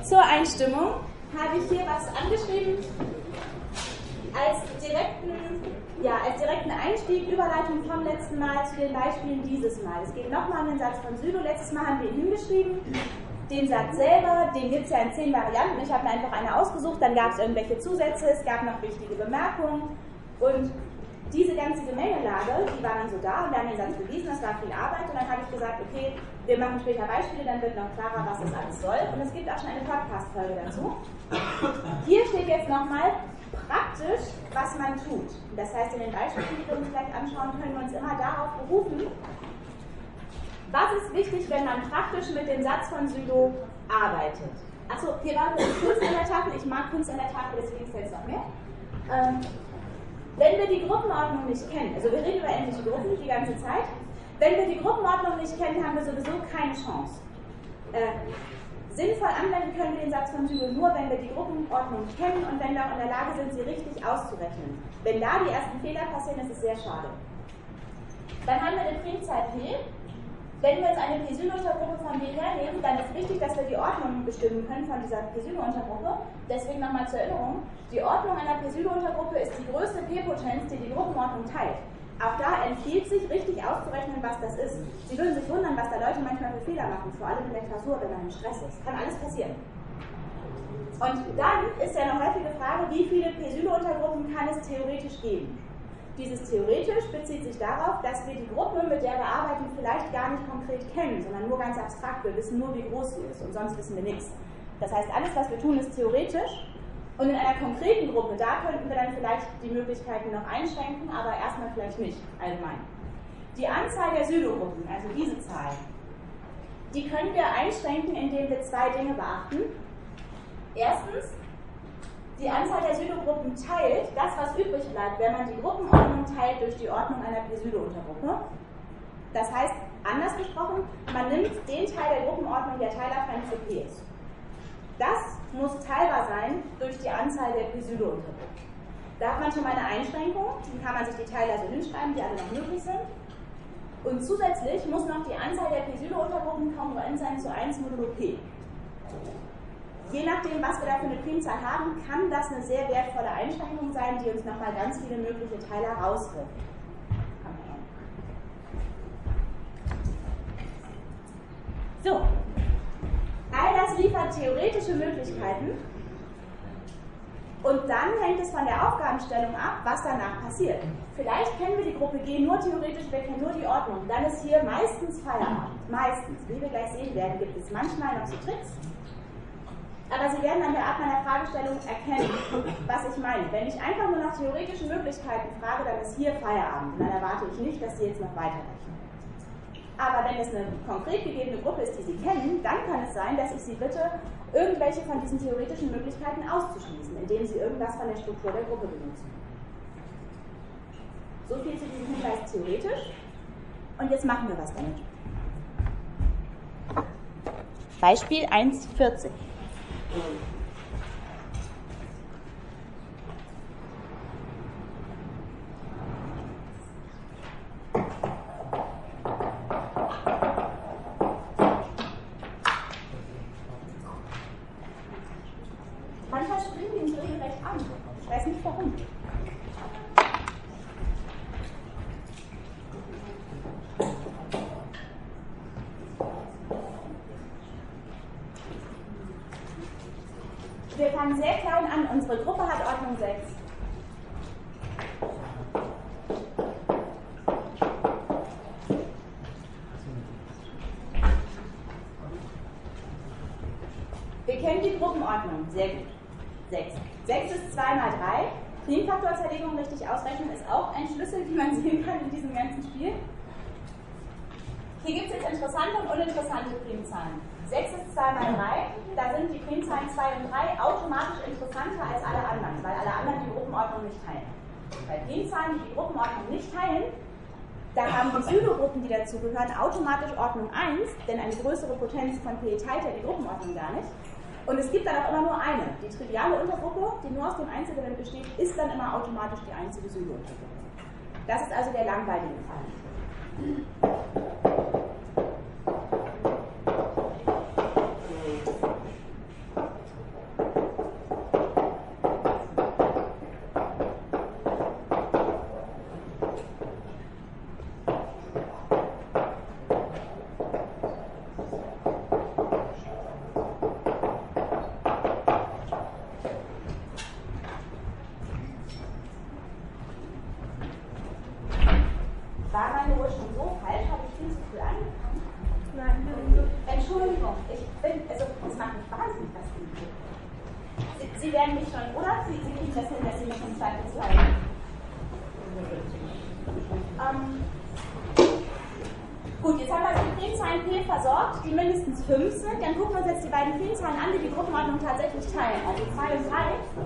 Zur Einstimmung habe ich hier was angeschrieben als direkten Einstieg, Überleitung vom letzten Mal zu den Beispielen dieses Mal. Es geht nochmal um den Satz von Sylow. Letztes Mal haben wir ihn hingeschrieben. Den Satz selber, den gibt es ja in 10 Varianten. Ich habe mir einfach eine ausgesucht, dann gab es irgendwelche Zusätze, es gab noch wichtige Bemerkungen. Und diese ganze Gemengelage, die war dann so da und wir haben den Satz bewiesen, das war viel Arbeit. Und dann habe ich gesagt, okay, wir machen später Beispiele, dann wird noch klarer, was das alles soll. Und es gibt auch schon eine Podcast-Folge dazu. Hier steht jetzt nochmal praktisch, was man tut. Das heißt, in den Beispielen, die wir uns gleich anschauen, können wir uns immer darauf berufen, was ist wichtig, wenn man praktisch mit dem Satz von Sylow arbeitet. Achso, hier waren wir in Kunst an der Tafel. Ich mag Kunst an der Tafel, deswegen fällt es noch mehr. Wenn wir die Gruppenordnung nicht kennen, also wir reden über endliche Gruppen die ganze Zeit, wenn wir die Gruppenordnung nicht kennen, haben wir sowieso keine Chance. Sinnvoll anwenden können wir den Satz von Sylow nur, wenn wir die Gruppenordnung kennen und wenn wir auch in der Lage sind, sie richtig auszurechnen. Wenn da die ersten Fehler passieren, ist es sehr schade. Dann haben wir die Primzahl P. Wenn wir jetzt eine P-Sylow-Untergruppe von B hernehmen, dann ist wichtig, dass wir die Ordnung bestimmen können von dieser P-Sylow-Untergruppe. Deswegen nochmal zur Erinnerung, die Ordnung einer P-Sylow-Untergruppe ist die größte P-Potenz, die die Gruppenordnung teilt. Auch da empfiehlt sich, richtig auszurechnen, was das ist. Sie würden sich wundern, was da Leute manchmal für Fehler machen, vor allem in der Klausur, wenn man im Stress ist. Kann alles passieren. Und dann ist ja eine häufige Frage, wie viele P-Sylow-Untergruppen kann es theoretisch geben? Dieses theoretisch bezieht sich darauf, dass wir die Gruppe, mit der wir arbeiten, vielleicht gar nicht konkret kennen, sondern nur ganz abstrakt. Wir wissen nur, wie groß sie ist und sonst wissen wir nichts. Das heißt, alles, was wir tun, ist theoretisch. Und in einer konkreten Gruppe, da könnten wir dann vielleicht die Möglichkeiten noch einschränken, aber erstmal vielleicht nicht allgemein. Die Anzahl der Sylow-Gruppen, also diese Zahl, die können wir einschränken, indem wir 2 Dinge beachten. Erstens, die Anzahl der Sylow-Gruppen teilt das, was übrig bleibt, wenn man die Gruppenordnung teilt durch die Ordnung einer P-Sylow-Untergruppe. Das heißt, anders gesprochen, man nimmt den Teil der Gruppenordnung, der teilerfremd zu P ist. Das muss teilbar sein durch die Anzahl der P-Sylow-Untergruppen. Da hat man schon mal eine Einschränkung, die kann man sich die Teile so hinschreiben, die alle noch möglich sind. Und zusätzlich muss noch die Anzahl der P-Sylow-Untergruppen kongruent sein zu 1 modulo P. Je nachdem, was wir da für eine Primzahl haben, kann das eine sehr wertvolle Einschränkung sein, die uns nochmal ganz viele mögliche Teile rauswirft. So, all das liefert theoretische Möglichkeiten und dann hängt es von der Aufgabenstellung ab, was danach passiert. Vielleicht kennen wir die Gruppe G nur theoretisch, wir kennen nur die Ordnung, dann ist hier meistens Feierabend. Meistens, wie wir gleich sehen werden, gibt es manchmal noch so Tricks. Aber Sie werden an der Art meiner Fragestellung erkennen, was ich meine. Wenn ich einfach nur nach theoretischen Möglichkeiten frage, dann ist hier Feierabend. Und dann erwarte ich nicht, dass Sie jetzt noch weiterrechnen. Aber wenn es eine konkret gegebene Gruppe ist, die Sie kennen, dann kann es sein, dass ich Sie bitte, irgendwelche von diesen theoretischen Möglichkeiten auszuschließen, indem Sie irgendwas von der Struktur der Gruppe benutzen. So viel zu diesem Hinweis theoretisch. Und jetzt machen wir was damit. Beispiel 1,40. Manchmal springen die uns regelrecht an. Ich weiß nicht warum. Wir fangen sehr klein an. Unsere Gruppe hat Ordnung 6. Wir kennen die Gruppenordnung. Sehr gut. 6. 6 ist 2 mal 3. Primfaktorzerlegung richtig ausrechnen ist auch ein Schlüssel, wie man sehen kann in diesem ganzen Spiel. Hier gibt es jetzt interessante und uninteressante Primzahlen. 6 ist 2 mal 3, da sind die Primzahlen 2 und 3 automatisch interessanter als alle anderen, weil alle anderen die Gruppenordnung nicht teilen. Bei Primzahlen, die die Gruppenordnung nicht teilen, da haben die Sylow-Gruppen, die dazugehören, automatisch Ordnung 1, denn eine größere Potenz von P teilt ja die Gruppenordnung gar nicht. Und es gibt dann auch immer nur eine. Die triviale Untergruppe, die nur aus dem Einzelelement besteht, ist dann immer automatisch die einzige Sylow-Untergruppe. Das ist also der langweilige Fall. werden mich schon, oder? Sie kriegen das hin, dass Sie mich im Zweifelsfall. Gut, jetzt haben wir die Primzahlen P versorgt, die mindestens 5 sind. Dann gucken wir uns jetzt die beiden Primzahlen an, die die Gruppenordnung tatsächlich teilen. Also 2 und 3.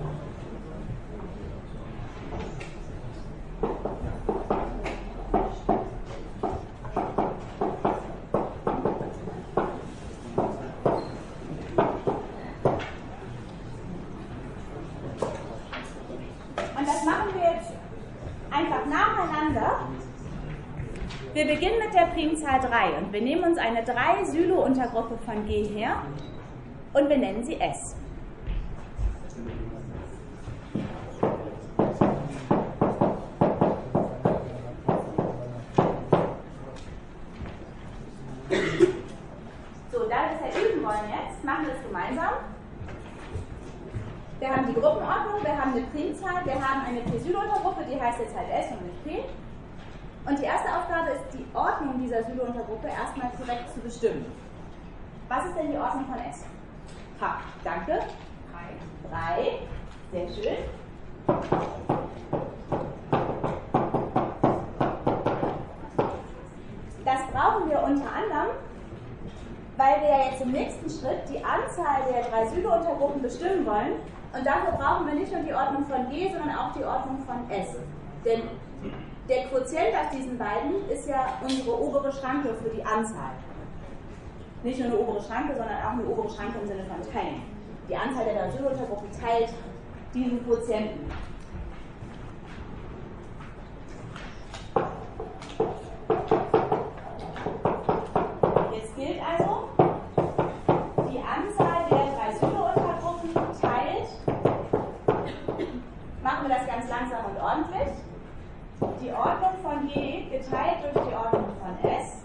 Und das machen wir jetzt einfach nacheinander. Wir beginnen mit der Primzahl 3 und wir nehmen uns eine 3-Sylo-Untergruppe von G her und wir nennen sie S. So, da wir es ja üben wollen jetzt, machen wir es gemeinsam. Wir haben die Gruppenordnung, wir haben eine Primzahl, wir haben eine P-Sylo-Untergruppe, die heißt jetzt halt S und nicht P. Und die erste Aufgabe ist, die Ordnung dieser Sylo-Untergruppe erstmal korrekt zu bestimmen. Was ist denn die Ordnung von S? Ha, danke. 3. Sehr schön. Das brauchen wir unter anderem, weil wir ja jetzt im nächsten Schritt die Anzahl der 3 Sylo-Untergruppen bestimmen wollen. Und dafür brauchen wir nicht nur die Ordnung von G, sondern auch die Ordnung von S. Denn der Quotient aus diesen beiden ist ja unsere obere Schranke für die Anzahl. Nicht nur eine obere Schranke, sondern auch eine obere Schranke im Sinne von Teilen. Die Anzahl der 3 Sylo-Untergruppen teilt diesen Quotienten. Jetzt gilt also, die Anzahl der 3 Sylo-Untergruppen teilt, machen wir das ganz langsam und ordentlich, die Ordnung von G geteilt durch die Ordnung von S.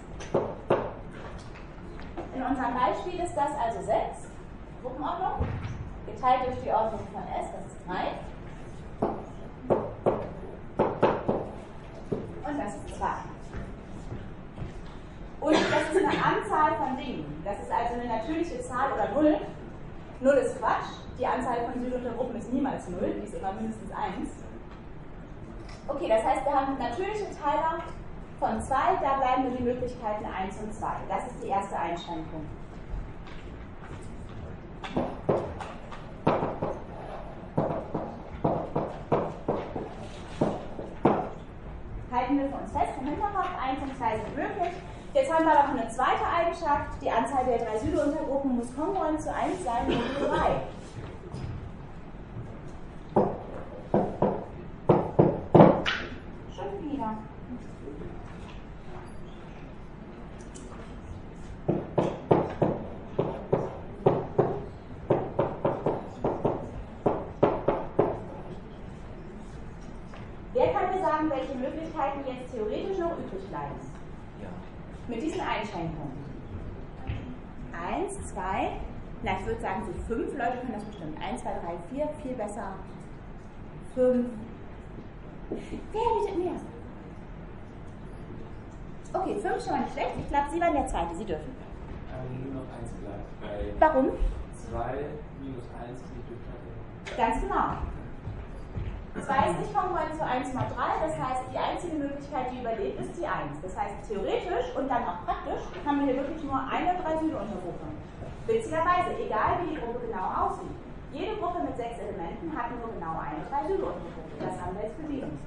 In unserem Beispiel ist das also 6, Gruppenordnung, geteilt durch die Ordnung von S, das ist 3. Und das ist 2. Und das ist eine Anzahl von Dingen. Das ist also eine natürliche Zahl oder 0. 0 ist Quatsch. Die Anzahl von Sylo-Untergruppen ist niemals 0, die ist immer mindestens 1. Okay, das heißt, wir haben natürliche Teiler von 2, da bleiben nur die Möglichkeiten 1 und 2. Das ist die erste Einschränkung. Halten wir für uns fest im Hinterkopf, 1 und 2 sind möglich. Jetzt haben wir aber noch eine zweite Eigenschaft, die Anzahl der 3 Sylo-Untergruppen muss kongruent zu 1 sein, und 3. Schon wieder. Wer kann mir sagen, welche Möglichkeiten jetzt theoretisch noch übrig bleiben? Ja. Mit diesen Einschränkungen. 1, 2, na ich würde sagen so 5 Leute können das bestimmt. 1, 2, 3, 4, viel besser. 5. Wer bietet mehr? Okay, 5 schon mal nicht schlecht. Ich glaube, Sie waren der Zweite. Sie dürfen. Nur noch 1 bleibt. Warum? 2 minus 1 ist nicht durchschnittlich. Ganz genau. 2 ist nicht kongruent zu 1 mal 3, das heißt, die einzige Möglichkeit, die überlebt, ist die 1. Das heißt, theoretisch und dann auch praktisch haben wir hier wirklich nur eine 3 Sylo-Untergruppe. Witzigerweise, egal wie die Gruppe genau aussieht. Jede Gruppe mit 6 Elementen hat nur genau eine 3 Sylo-Untergruppe. Das haben wir jetzt bewiesen.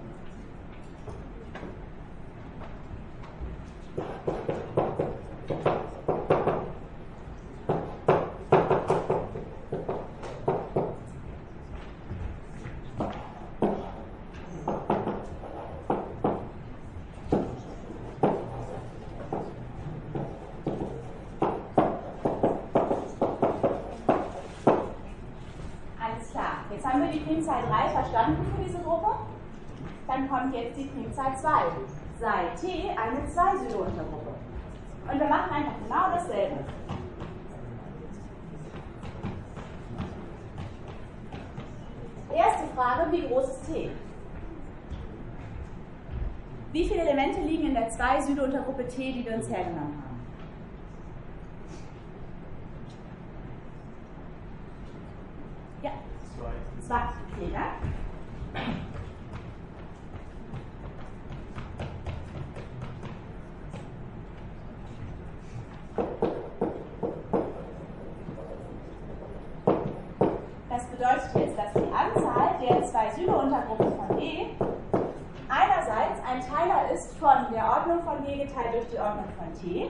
Jetzt haben wir die Primzahl 3 verstanden für diese Gruppe. Dann kommt jetzt die Primzahl 2. Sei T eine 2 Sylo-Untergruppe. Und wir machen einfach genau dasselbe. Erste Frage, wie groß ist T? Wie viele Elemente liegen in der 2 Sylo-Untergruppe T, die wir uns hergenommen haben? Ja. 2. 2. Okay, ja? Das bedeutet jetzt, dass die Anzahl der 2 Sylo-Untergruppen von G einerseits ein Teiler ist von der Ordnung von G geteilt durch die Ordnung von T.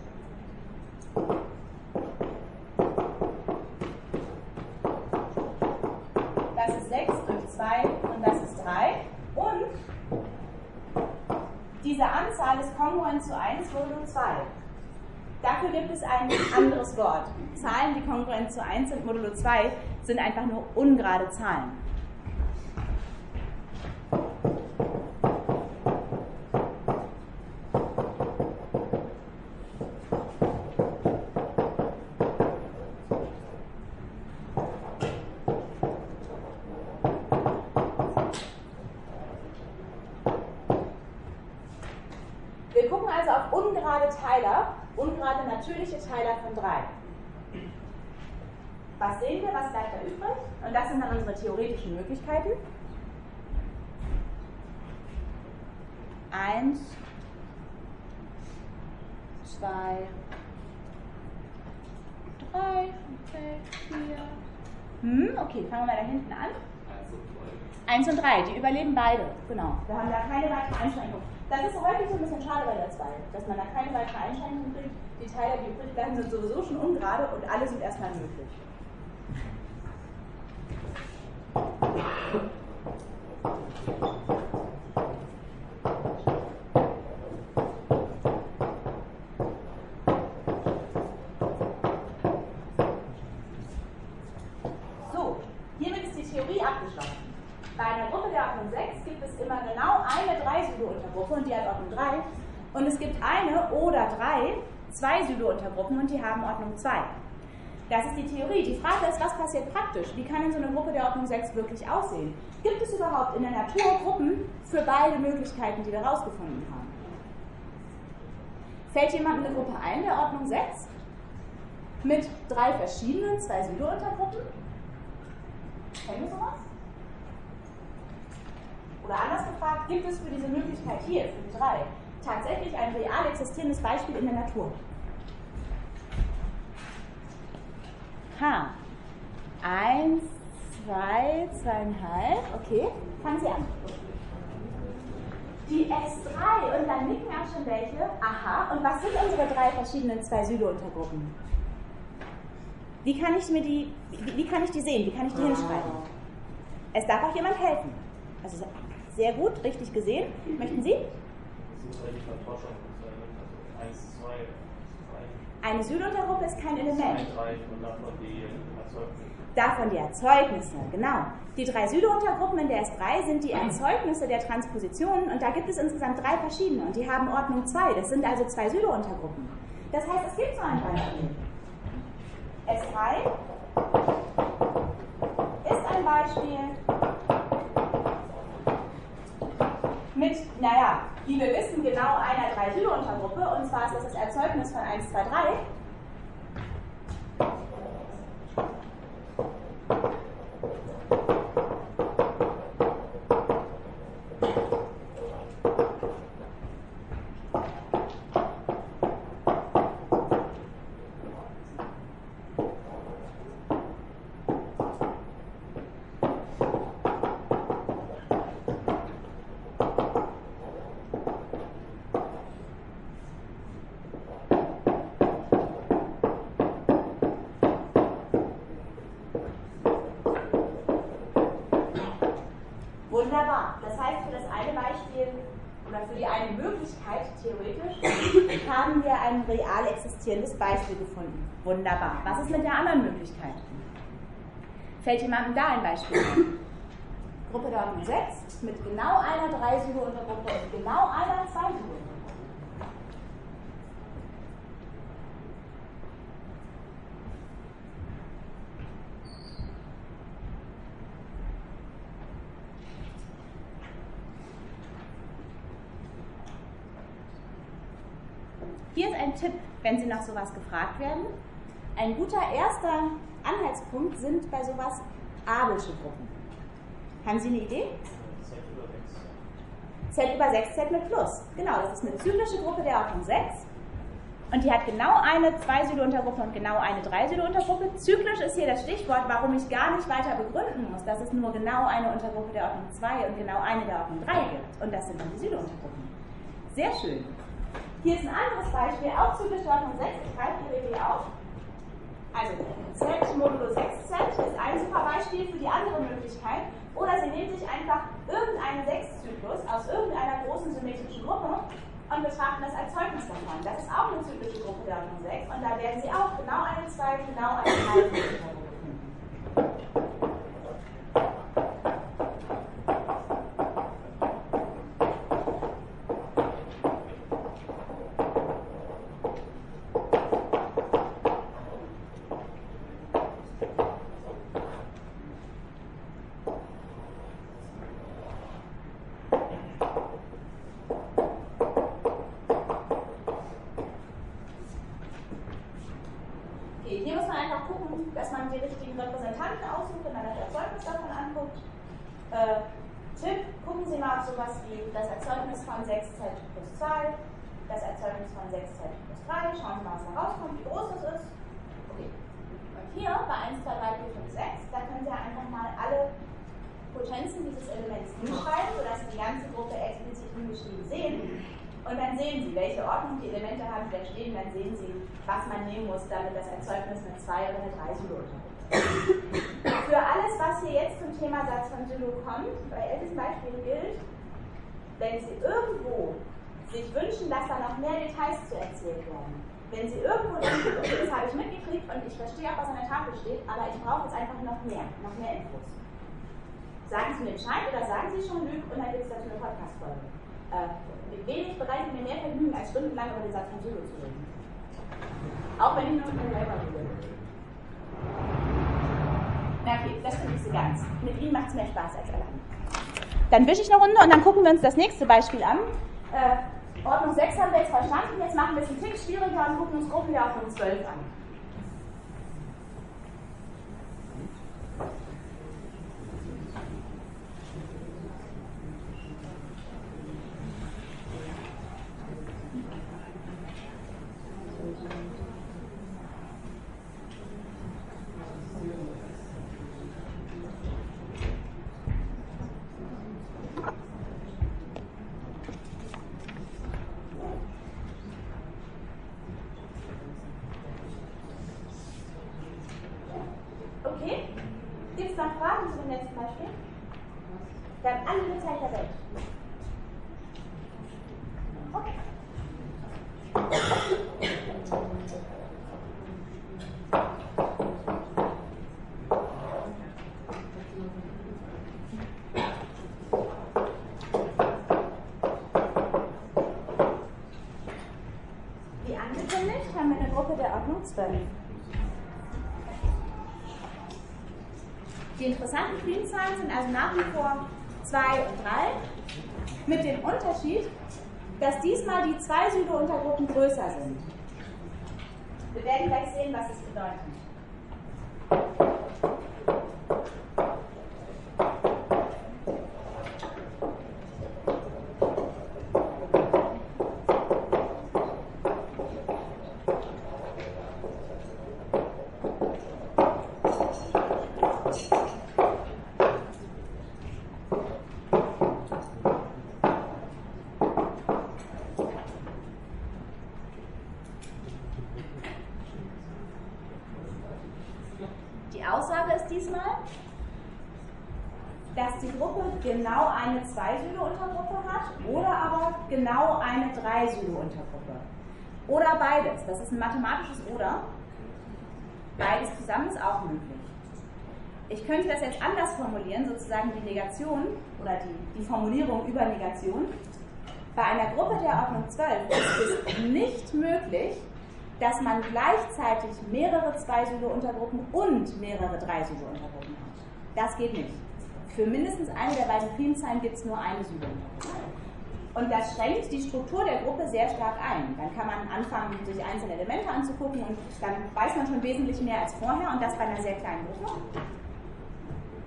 Das ist 6 durch 2 und das ist 3. Und diese Anzahl ist kongruent zu 1 modulo 2. Dafür gibt es ein anderes Wort. Zahlen, die kongruent zu 1 sind modulo 2, sind einfach nur ungerade Zahlen. Wir gucken also auf ungerade Teiler, ungerade natürliche Teiler von 3. Was sehen wir, was bleibt da übrig? Und das sind dann unsere theoretischen Möglichkeiten. 1, 2, 3, okay, 4. Okay, fangen wir mal da hinten an. 1 und 3, die überleben beide, genau. Wir haben da keine weitere Einschränkung. Das ist häufig so ein bisschen schade bei der 2, dass man da keine weitere Einschränkung kriegt. Die Teile, die übrig bleiben, sind sowieso schon ungerade und alle sind erstmal möglich. So, hiermit ist die Theorie abgeschlossen. Bei einer Gruppe der Ordnung 6 gibt es immer genau eine 3-Sylo-Untergruppe und die hat Ordnung 3. Und es gibt eine oder 2 Sylo-Untergruppen und die haben Ordnung 2. Das ist die Theorie. Die Frage ist, was passiert praktisch? Wie kann denn so eine Gruppe der Ordnung 6 wirklich aussehen? Gibt es überhaupt in der Natur Gruppen für beide Möglichkeiten, die wir herausgefunden haben? Fällt jemandem eine Gruppe ein, der Ordnung 6? Mit 3 verschiedenen 2 Sylo-Untergruppen? Kennen wir sowas? Oder anders gefragt, gibt es für diese Möglichkeit hier, für die 3, tatsächlich ein real existierendes Beispiel in der Natur? 1, 2, 2,5, okay, fangen Sie an. Die S3, und dann nicken auch schon welche. Aha, und was sind unsere 3 verschiedenen 2 Sylo-Untergruppen? Wie kann ich die sehen? Wie kann ich die hinschreiben? Es darf auch jemand helfen. Also sehr gut, richtig gesehen. Möchten Sie? Eine Sylo-Untergruppe ist kein Element. Davon die Erzeugnisse, genau. Die 3 Sylo-Untergruppen in der S3 sind die Erzeugnisse der Transpositionen und da gibt es insgesamt 3 verschiedene und die haben Ordnung 2. Das sind also 2 Sylo-Untergruppen. Das heißt, es gibt so ein Beispiel. S3 ist ein Beispiel mit, wie wir wissen, genau einer 3 Sylo-Untergruppe, und zwar ist das Erzeugnis von 1, 2, 3. Wunderbar. Das heißt, für das eine Beispiel oder für die eine Möglichkeit, theoretisch, haben wir ein real existierendes Beispiel gefunden. Wunderbar. Was ist mit der anderen Möglichkeit? Fällt jemandem da ein Beispiel ein? Gruppe der Ordnung 6 mit genau einer 3 Sylo-Untergruppe und genau einer 2 Sylo-Untergruppe. Hier ist ein Tipp, wenn Sie nach sowas gefragt werden. Ein guter erster Anhaltspunkt sind bei sowas abelsche Gruppen. Haben Sie eine Idee? Z über 6, Z mit Plus. Genau, das ist eine zyklische Gruppe der Ordnung 6. Und die hat genau eine 2-Sylo-Untergruppe und genau eine 3-Sylo-Untergruppe. Zyklisch ist hier das Stichwort, warum ich gar nicht weiter begründen muss, dass es nur genau eine Untergruppe der Ordnung 2 und genau eine der Ordnung 3 gibt. Und das sind dann die Sylo-Untergruppen. Sehr schön. Hier ist ein anderes Beispiel, auch zyklisch der Ordnung 6. Ich greife Ihre Idee auf. Also Z modulo 6Z ist ein super Beispiel für die andere Möglichkeit. Oder Sie nehmen sich einfach irgendeinen 6-Zyklus aus irgendeiner großen symmetrischen Gruppe und betrachten das als Zeugnis davon. Das ist auch eine zyklische Gruppe der Ordnung 6 und da werden Sie auch genau eine 2, genau eine 3 Untergruppe finden. Hier muss man einfach gucken, dass man die richtigen Repräsentanten aussucht und dann das Erzeugnis davon anguckt. Tipp, gucken Sie mal auf sowas wie das Erzeugnis von 6Z plus 2, das Erzeugnis von 6Z plus 3. Schauen Sie mal, was da rauskommt, wie groß das ist. Okay. Und hier bei 1, 2, 3, 4, 5, 6, da können Sie einfach mal alle Potenzen dieses Elements hinschreiben, sodass Sie die ganze Gruppe explizit hingeschrieben sehen. Und dann sehen Sie, welche Ordnung die Elemente haben, die da stehen, dann sehen Sie, was man nehmen muss, damit das Erzeugnis eine 2 oder eine 3 Sylo-Untergruppe ist. Für alles, was hier jetzt zum Thema Satz von Sylo kommt, bei ältesten Beispielen gilt, wenn Sie irgendwo sich wünschen, dass da noch mehr Details zu erzählt werden, wenn Sie irgendwo denken, okay, das habe ich mitgekriegt und ich verstehe auch, was an der Tafel steht, aber ich brauche jetzt einfach noch mehr Infos. Sagen Sie mir Bescheid oder sagen Sie schon Lüg und dann gibt es dazu eine Podcast-Folge. Wenig bereitet mir mehr Vergnügen, als stundenlang über den Satz von Sylo zu reden. Auch wenn ich nur mit mir selber rede. Na okay, das finde ich so ganz. Mit Ihnen macht es mehr Spaß als allein. Dann wische ich eine Runde und dann gucken wir uns das nächste Beispiel an. Ordnung 6 haben wir jetzt verstanden. Jetzt machen wir es einen Tick schwieriger und gucken uns Gruppen der Ordnung 12 an. Okay? Gibt es noch Fragen zu dem letzten Beispiel? Wir haben alle Zeit der Welt. Okay. Wie angekündigt haben wir eine Gruppe der Ordnung 12. Die interessanten Primzahlen sind also nach wie vor 2 und 3, mit dem Unterschied, dass diesmal die 2 Sylo-Untergruppen größer sind. Wir werden gleich sehen, was es bedeutet. Die Aussage ist diesmal, dass die Gruppe genau eine 2-Sylo-Untergruppe hat oder aber genau eine 3-Sylo-Untergruppe. Oder beides. Das ist ein mathematisches Oder. Beides zusammen ist auch möglich. Ich könnte das jetzt anders formulieren, sozusagen die Negation oder die Formulierung über Negation. Bei einer Gruppe der Ordnung 12 ist es nicht möglich, dass man gleichzeitig mehrere 2-Sylo-Untergruppen und mehrere 3-Sylo-Untergruppen hat. Das geht nicht. Für mindestens eine der beiden Primzahlen gibt es nur eine Sylo-Untergruppe. Und das schränkt die Struktur der Gruppe sehr stark ein. Dann kann man anfangen, sich einzelne Elemente anzugucken und dann weiß man schon wesentlich mehr als vorher und das bei einer sehr kleinen Gruppe.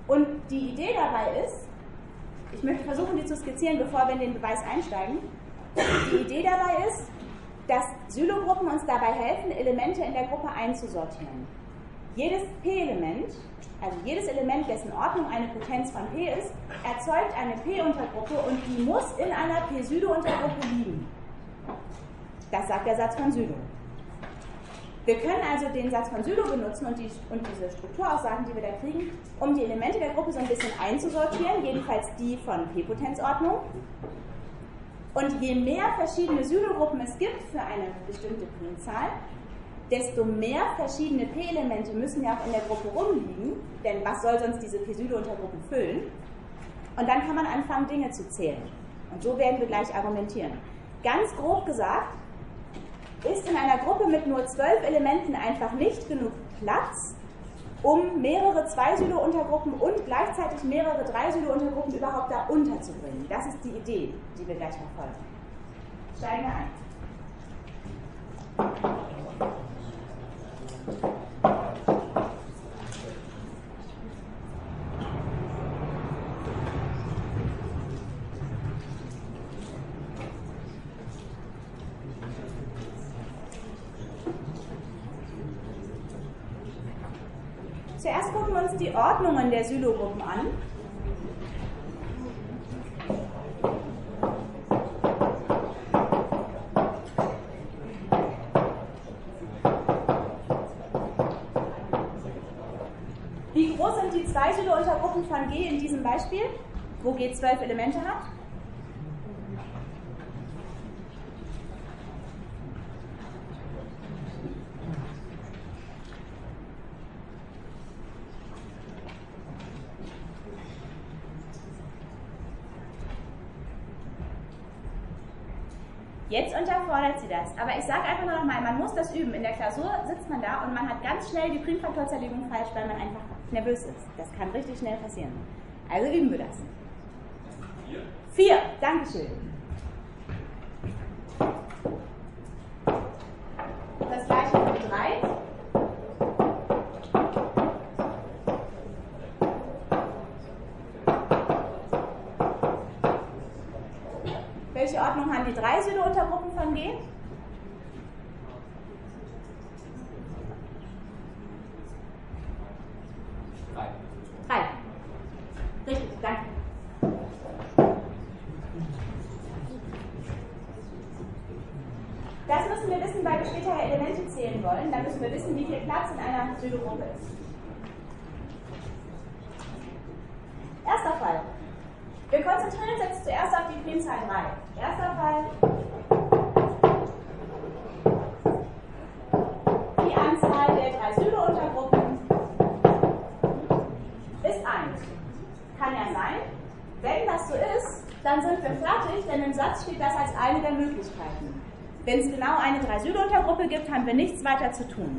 Und die Idee dabei ist, ich möchte versuchen, die zu skizzieren, bevor wir in den Beweis einsteigen. Die Idee dabei ist, dass Sylo-Gruppen uns dabei helfen, Elemente in der Gruppe einzusortieren. Jedes P-Element, also jedes Element, dessen Ordnung eine Potenz von P ist, erzeugt eine P-Untergruppe und die muss in einer P-Sylo-Untergruppe liegen. Das sagt der Satz von Sylo. Wir können also den Satz von Sylo benutzen und diese Strukturaussagen, die wir da kriegen, um die Elemente der Gruppe so ein bisschen einzusortieren, jedenfalls die von P-Potenzordnung. Und je mehr verschiedene Sylo-Gruppen es gibt für eine bestimmte Primzahl, desto mehr verschiedene P-Elemente müssen ja auch in der Gruppe rumliegen, denn was soll sonst diese P-Sylo-Untergruppen füllen? Und dann kann man anfangen, Dinge zu zählen. Und so werden wir gleich argumentieren. Ganz grob gesagt, ist in einer Gruppe mit nur 12 Elementen einfach nicht genug Platz, um mehrere 2-Sylo-Untergruppen und gleichzeitig mehrere 3-Sylo-Untergruppen überhaupt da unterzubringen. Das ist die Idee, die wir gleich verfolgen. Steigen wir ein. Zuerst gucken wir uns die Ordnungen der Sylo-Gruppen an. Wie groß sind die 2 Sylo-Untergruppen von G in diesem Beispiel, wo G 12 Elemente hat? Jetzt unterfordert sie das. Aber ich sage einfach nur nochmal, man muss das üben. In der Klausur sitzt man da und man hat ganz schnell die Primfaktorzerlegung falsch, weil man einfach nervös ist. Das kann richtig schnell passieren. Also üben wir das. 4. Dankeschön. Das gleiche für 3. Welche Ordnung haben die 3 Sylo-Untergruppen von G? Drei. Richtig, danke. Das müssen wir wissen, weil wir später Elemente zählen wollen. Dann müssen wir wissen, wie viel Platz in einer Sylo-Gruppe ist. Erster Fall. Wir konzentrieren uns jetzt zuerst auf die Primzahl 3. Erster Fall. Die Anzahl der 3 Sylo-Untergruppen ist 1. Kann ja sein. Wenn das so ist, dann sind wir fertig, denn im Satz steht das als eine der Möglichkeiten. Wenn es genau eine 3 Sylo-Untergruppe gibt, haben wir nichts weiter zu tun.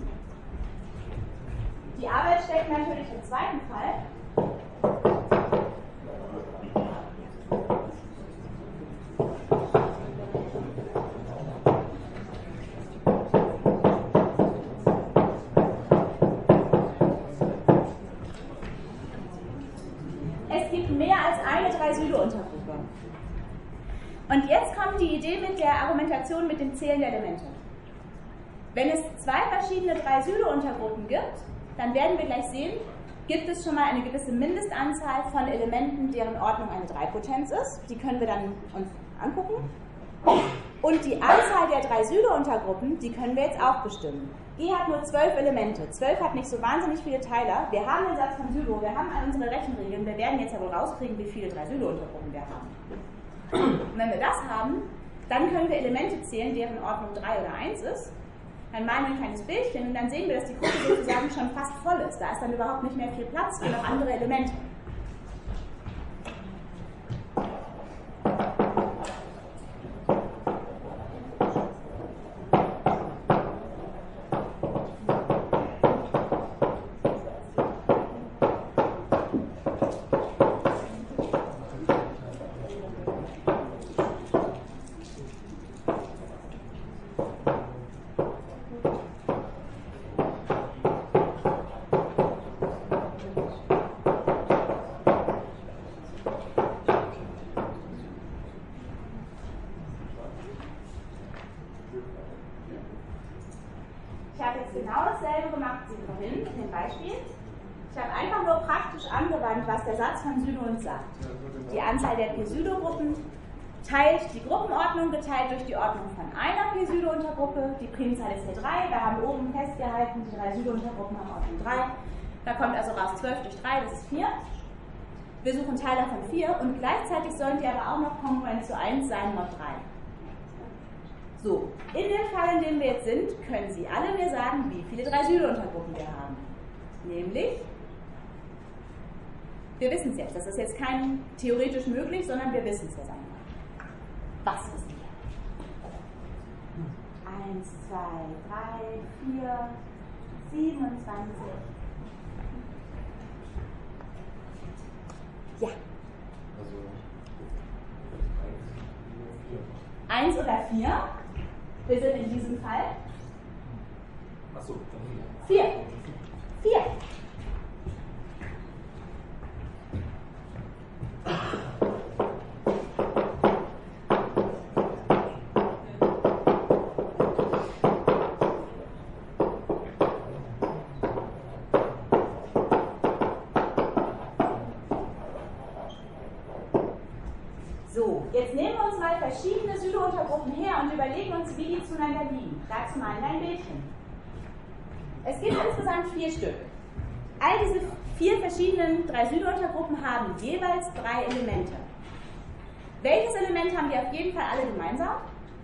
Die Arbeit steckt natürlich im zweiten Fall. Sylo-Untergruppe. Und jetzt kommt die Idee mit der Argumentation mit dem Zählen der Elemente. Wenn es 2 verschiedene 3 Sylo-Untergruppen gibt, dann werden wir gleich sehen, gibt es schon mal eine gewisse Mindestanzahl von Elementen, deren Ordnung eine 3-Potenz ist. Die können wir dann uns angucken. Und die Anzahl der 3 Sylo-Untergruppen, die können wir jetzt auch bestimmen. G hat nur 12 Elemente. 12 hat nicht so wahnsinnig viele Teiler. Wir haben den Satz von Sylo, wir haben unsere Rechenregeln. Wir werden jetzt ja wohl rauskriegen, wie viele 3 Sylo-Untergruppen wir haben. Und wenn wir das haben, dann können wir Elemente zählen, deren Ordnung 3 oder 1 ist. Dann malen wir ein kleines Bildchen und dann sehen wir, dass die Gruppe sozusagen schon fast voll ist. Da ist dann überhaupt nicht mehr viel Platz für noch andere Elemente. Ich habe einfach nur praktisch angewandt, was der Satz von Sydow uns sagt. Die Anzahl der P-Sydow-Gruppen teilt die Gruppenordnung geteilt durch die Ordnung von einer P-Sydow-Untergruppe. Die Primzahl ist hier 3. Wir haben oben festgehalten, die 3 Sydow-Untergruppen haben Ordnung 3. Da kommt also raus 12 durch 3, das ist 4. Wir suchen Teiler von 4 und gleichzeitig sollen die aber auch noch kongruent zu 1 sein, mod 3. So, in dem Fall, in dem wir jetzt sind, können Sie alle mir sagen, wie viele 3 Sydow-Untergruppen wir haben. Nämlich, wir wissen es jetzt, das ist jetzt kein theoretisch möglich, sondern wir wissen es jetzt einmal. Was wissen wir? 1, 2, 3, 4, 27. Ja. Also 1 oder 4. Wir sind in diesem Fall. Achso, 4. 4. So, jetzt nehmen wir uns mal verschiedene Sydow-Untergruppen her und überlegen uns, wie die zueinander liegen. Dazu mal ein Bildchen. Es gibt insgesamt 4 Stück. All diese 4 verschiedenen 3 Sydow-Untergruppen haben jeweils 3 Elemente. Welches Element haben die auf jeden Fall alle gemeinsam?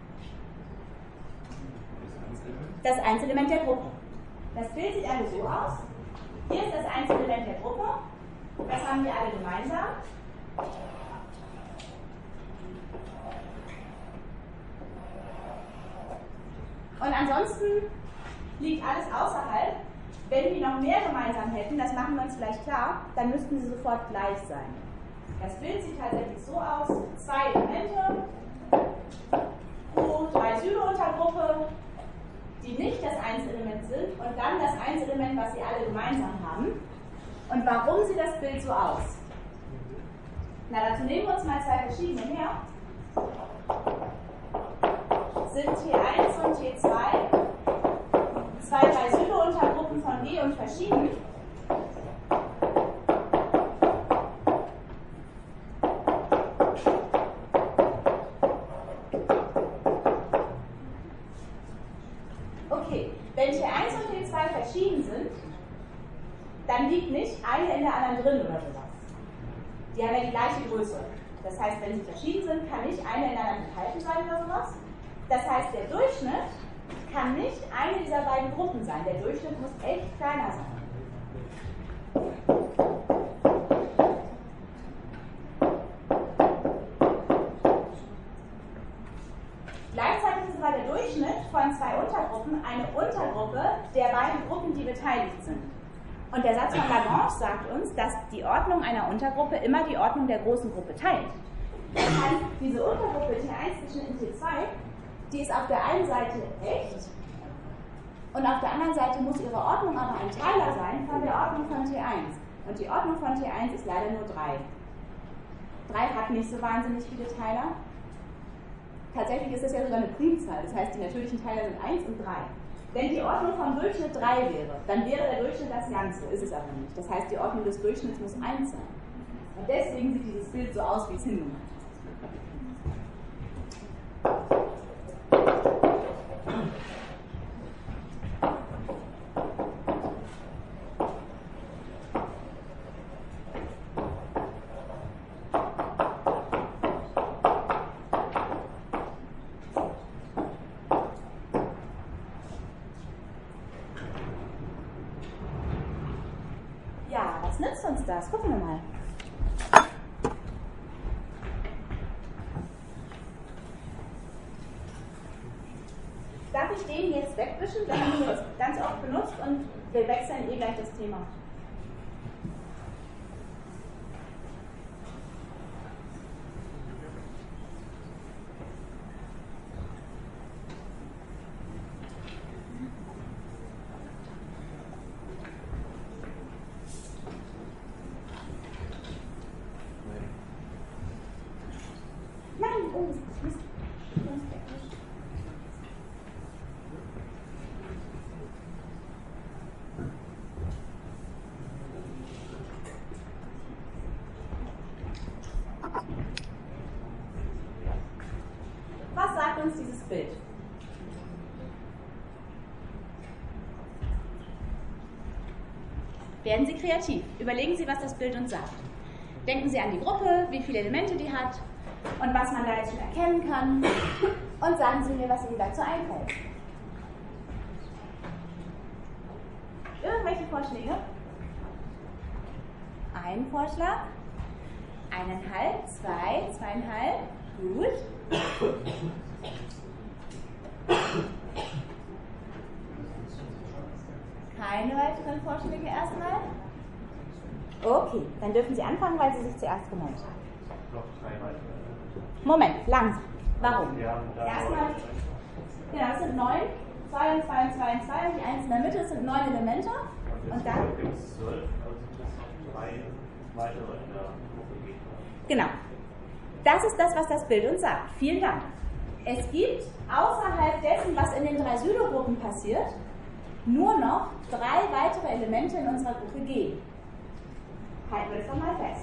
Das Einzelement der Gruppe. Das Bild sieht also so aus. Hier ist das Einzelement der Gruppe. Das haben die alle gemeinsam. Und ansonsten liegt alles außerhalb. Wenn die noch mehr gemeinsam hätten, das machen wir uns gleich klar, dann müssten sie sofort gleich sein. Das Bild sieht tatsächlich so aus: 2 Elemente pro 3 Sydow-Untergruppe, die nicht das Einzelement sind, und dann das Einzelement, was sie alle gemeinsam haben. Und warum sieht das Bild so aus? Na, dazu nehmen wir uns mal 2 verschiedene her. Sind T1 und T2 2 3 Sydow-Untergruppen von G und verschieden. Okay, wenn T1 und T2 verschieden sind, dann liegt nicht eine in der anderen drin oder sowas. Die haben ja die gleiche Größe. Das heißt, wenn sie verschieden sind, kann nicht eine in der anderen enthalten sein oder sowas. Das heißt, der Durchschnitt kann nicht eine dieser beiden Gruppen sein. Der Durchschnitt muss echt kleiner sein. Gleichzeitig ist aber der Durchschnitt von 2 Untergruppen eine Untergruppe der beiden Gruppen, die beteiligt sind. Und der Satz von Lagrange sagt uns, dass die Ordnung einer Untergruppe immer die Ordnung der großen Gruppe teilt. Das heißt, diese Untergruppe T1 geschnitten T2, die ist auf der einen Seite echt und auf der anderen Seite muss ihre Ordnung aber ein Teiler sein von der Ordnung von T1. Und die Ordnung von T1 ist leider nur 3. 3 hat nicht so wahnsinnig viele Teiler. Tatsächlich ist das ja sogar eine Primzahl, das heißt, die natürlichen Teiler sind 1 und 3. Wenn die Ordnung vom Durchschnitt 3 wäre, dann wäre der Durchschnitt das Ganze, ist es aber nicht. Das heißt, die Ordnung des Durchschnitts muss 1 sein. Und deswegen sieht dieses Bild so aus, wie es hingemacht ist. Nützt uns das? Gucken wir mal. Darf ich den jetzt wegwischen? Wir haben ihn jetzt ganz oft benutzt und wir wechseln eh gleich das Thema. Bild. Werden Sie kreativ. Überlegen Sie, was das Bild uns sagt. Denken Sie an die Gruppe, wie viele Elemente die hat und was man da jetzt schon erkennen kann. Und sagen Sie mir, was Ihnen dazu einfällt. Irgendwelche Vorschläge? Ein Vorschlag? 1,5, 2, 2,5. Gut. Keine weiteren Vorschläge erstmal? Okay, dann dürfen Sie anfangen, weil Sie sich zuerst gemeldet haben. Noch 3 weitere. Moment, langsam. Warum? Erstmal. Genau, es sind 9, 2 und 2 und 2 und 2 und die 1 in der Mitte sind 9 Elemente. Und dann? Gibt es 12, also sind es 3 weitere in der Gruppe geben. Genau. Das ist das, was das Bild uns sagt. Vielen Dank. Es gibt außerhalb dessen, was in den 3 Pseudogruppen passiert, nur noch 3 weitere Elemente in unserer Gruppe G. Halten wir das doch mal fest.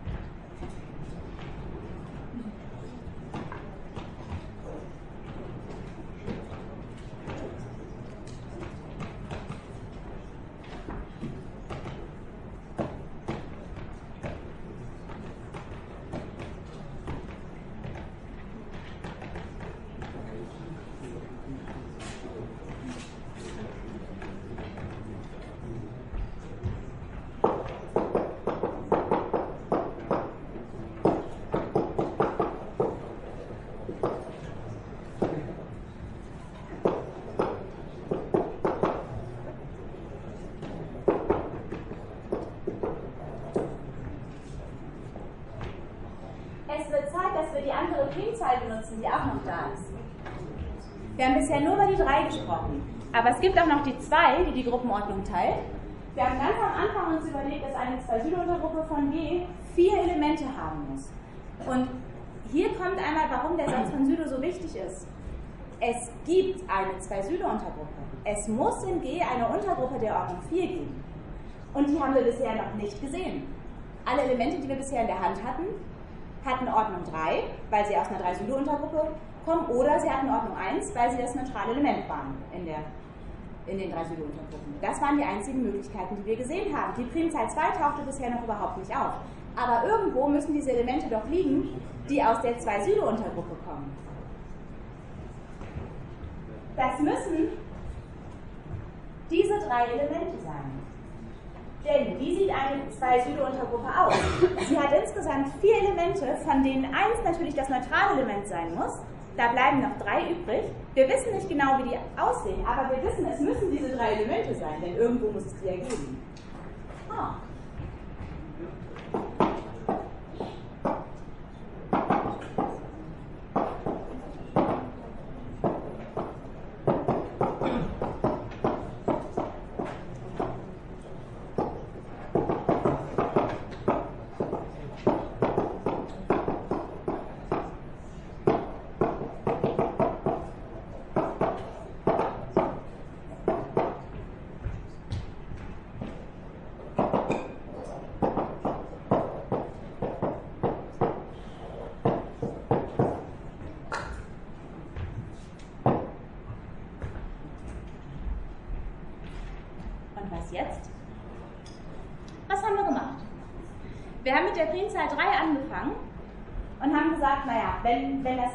Die auch noch da ist. Wir haben bisher nur über die 3 gesprochen, aber es gibt auch noch die 2, die die Gruppenordnung teilt. Wir haben ganz am Anfang uns überlegt, dass eine 2-Pseudo-Untergruppe von G 4 Elemente haben muss. Und hier kommt einmal, warum der Satz von Pseudo so wichtig ist. Es gibt eine 2-Pseudo-Untergruppe. Es muss in G eine Untergruppe der Ordnung 4 geben. Und die haben wir bisher noch nicht gesehen. Alle Elemente, die wir bisher in der Hand hatten Ordnung 3, weil sie aus einer 3-Pseudo-Untergruppe kommen, oder sie hatten Ordnung 1, weil sie das neutrale Element waren in den 3 Pseudo-Untergruppen. Das waren die einzigen Möglichkeiten, die wir gesehen haben. Die Primzahl 2 tauchte bisher noch überhaupt nicht auf. Aber irgendwo müssen diese Elemente doch liegen, die aus der 2-Pseudo-Untergruppe kommen. Das müssen diese 3 Elemente sein. Denn wie sieht eine 2-Pseudo-Untergruppe aus? Sie hat insgesamt 4 Elemente, von denen 1 natürlich das neutrale Element sein muss. Da bleiben noch 3 übrig. Wir wissen nicht genau, wie die aussehen, aber wir wissen, es müssen diese 3 Elemente sein, denn irgendwo muss es die ja geben. Ah. Jetzt? Was haben wir gemacht? Wir haben mit der Primzahl 3 angefangen und haben gesagt, naja, wenn das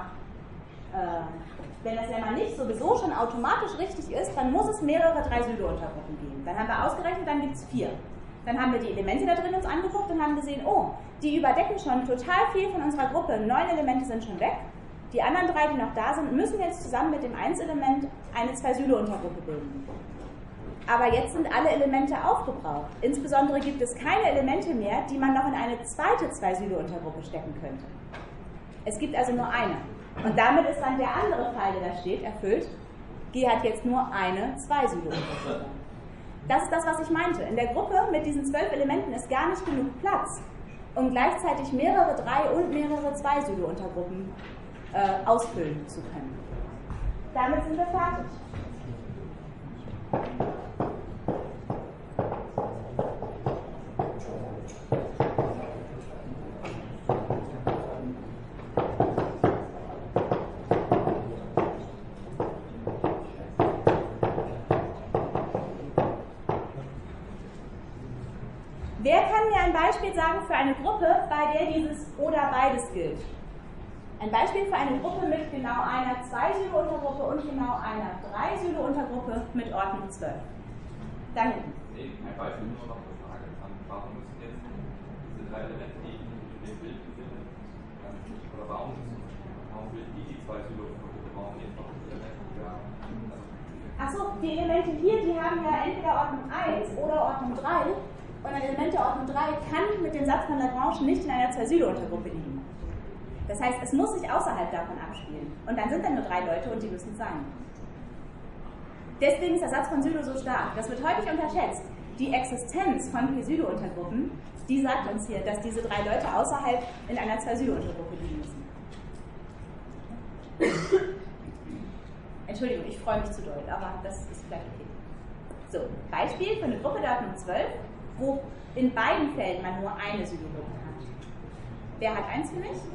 Lemma nicht sowieso schon automatisch richtig ist, dann muss es mehrere 3 Pseudo-Untergruppen geben. Dann haben wir ausgerechnet, dann gibt es 4. Dann haben wir die Elemente da drin uns angeguckt und haben gesehen, oh, die überdecken schon total viel von unserer Gruppe. 9 Elemente sind schon weg. Die anderen 3, die noch da sind, müssen jetzt zusammen mit dem 1-Element eine 2 Pseudo-Untergruppe bilden. Aber jetzt sind alle Elemente aufgebraucht. Insbesondere gibt es keine Elemente mehr, die man noch in eine zweite 2-Pseudo-Untergruppe stecken könnte. Es gibt also nur eine. Und damit ist dann der andere Fall, der da steht, erfüllt. G hat jetzt nur eine 2-Pseudo-Untergruppe. Das ist das, was ich meinte. In der Gruppe mit diesen 12 Elementen ist gar nicht genug Platz, um gleichzeitig mehrere 3 und mehrere 2 Pseudo-Untergruppen ausfüllen zu können. Damit sind wir fertig. Wer kann mir ein Beispiel sagen für eine Gruppe, bei der dieses oder beides gilt? Ein Beispiel für eine Gruppe mit genau einer 2-Sylo-Untergruppe und genau einer 3-Sylo-Untergruppe mit Ordnung 12. Da hinten. Nee, ein Beispiel nur noch eine Frage. Warum müssen jetzt diese 3 Elemente, die in dem Bild sind, oder warum will die 2-Sylo-Untergruppe, warum jetzt noch das Element Achso, die Elemente hier, die haben ja entweder Ordnung 1 oder Ordnung 3. Und ein Element der Ordnung 3 kann mit dem Satz von Lagrange nicht in einer 2-Sylo-Untergruppe liegen. Das heißt, es muss sich außerhalb davon abspielen. Und dann sind da nur 3 Leute und die müssen es sein. Deswegen ist der Satz von Sylo so stark. Das wird häufig unterschätzt. Die Existenz von P-Sylo-Untergruppen, die sagt uns hier, dass diese 3 Leute außerhalb in einer 2-Sylo-Untergruppe liegen müssen. Entschuldigung, ich freue mich zu doll, aber das ist vielleicht okay. So, Beispiel für eine Gruppe der Ordnung 12, wo in beiden Fällen man nur eine Sylo-Gruppe hat. Wer hat eins für mich?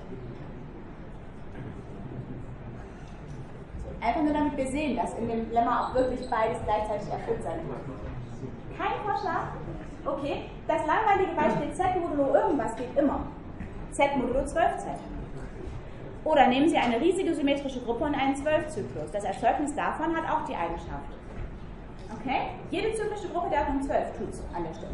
Einfach nur damit wir sehen, dass in dem Lemma auch wirklich beides gleichzeitig erfüllt sein kann. Kein Vorschlag? Okay, das langweilige Beispiel Z modulo irgendwas geht immer. Z modulo 12Z. Oder nehmen Sie eine riesige symmetrische Gruppe und einen 12-Zyklus. Das Erzeugnis davon hat auch die Eigenschaft. Okay? Jede zyklische Gruppe der Ordnung 12 tut es an der Stelle.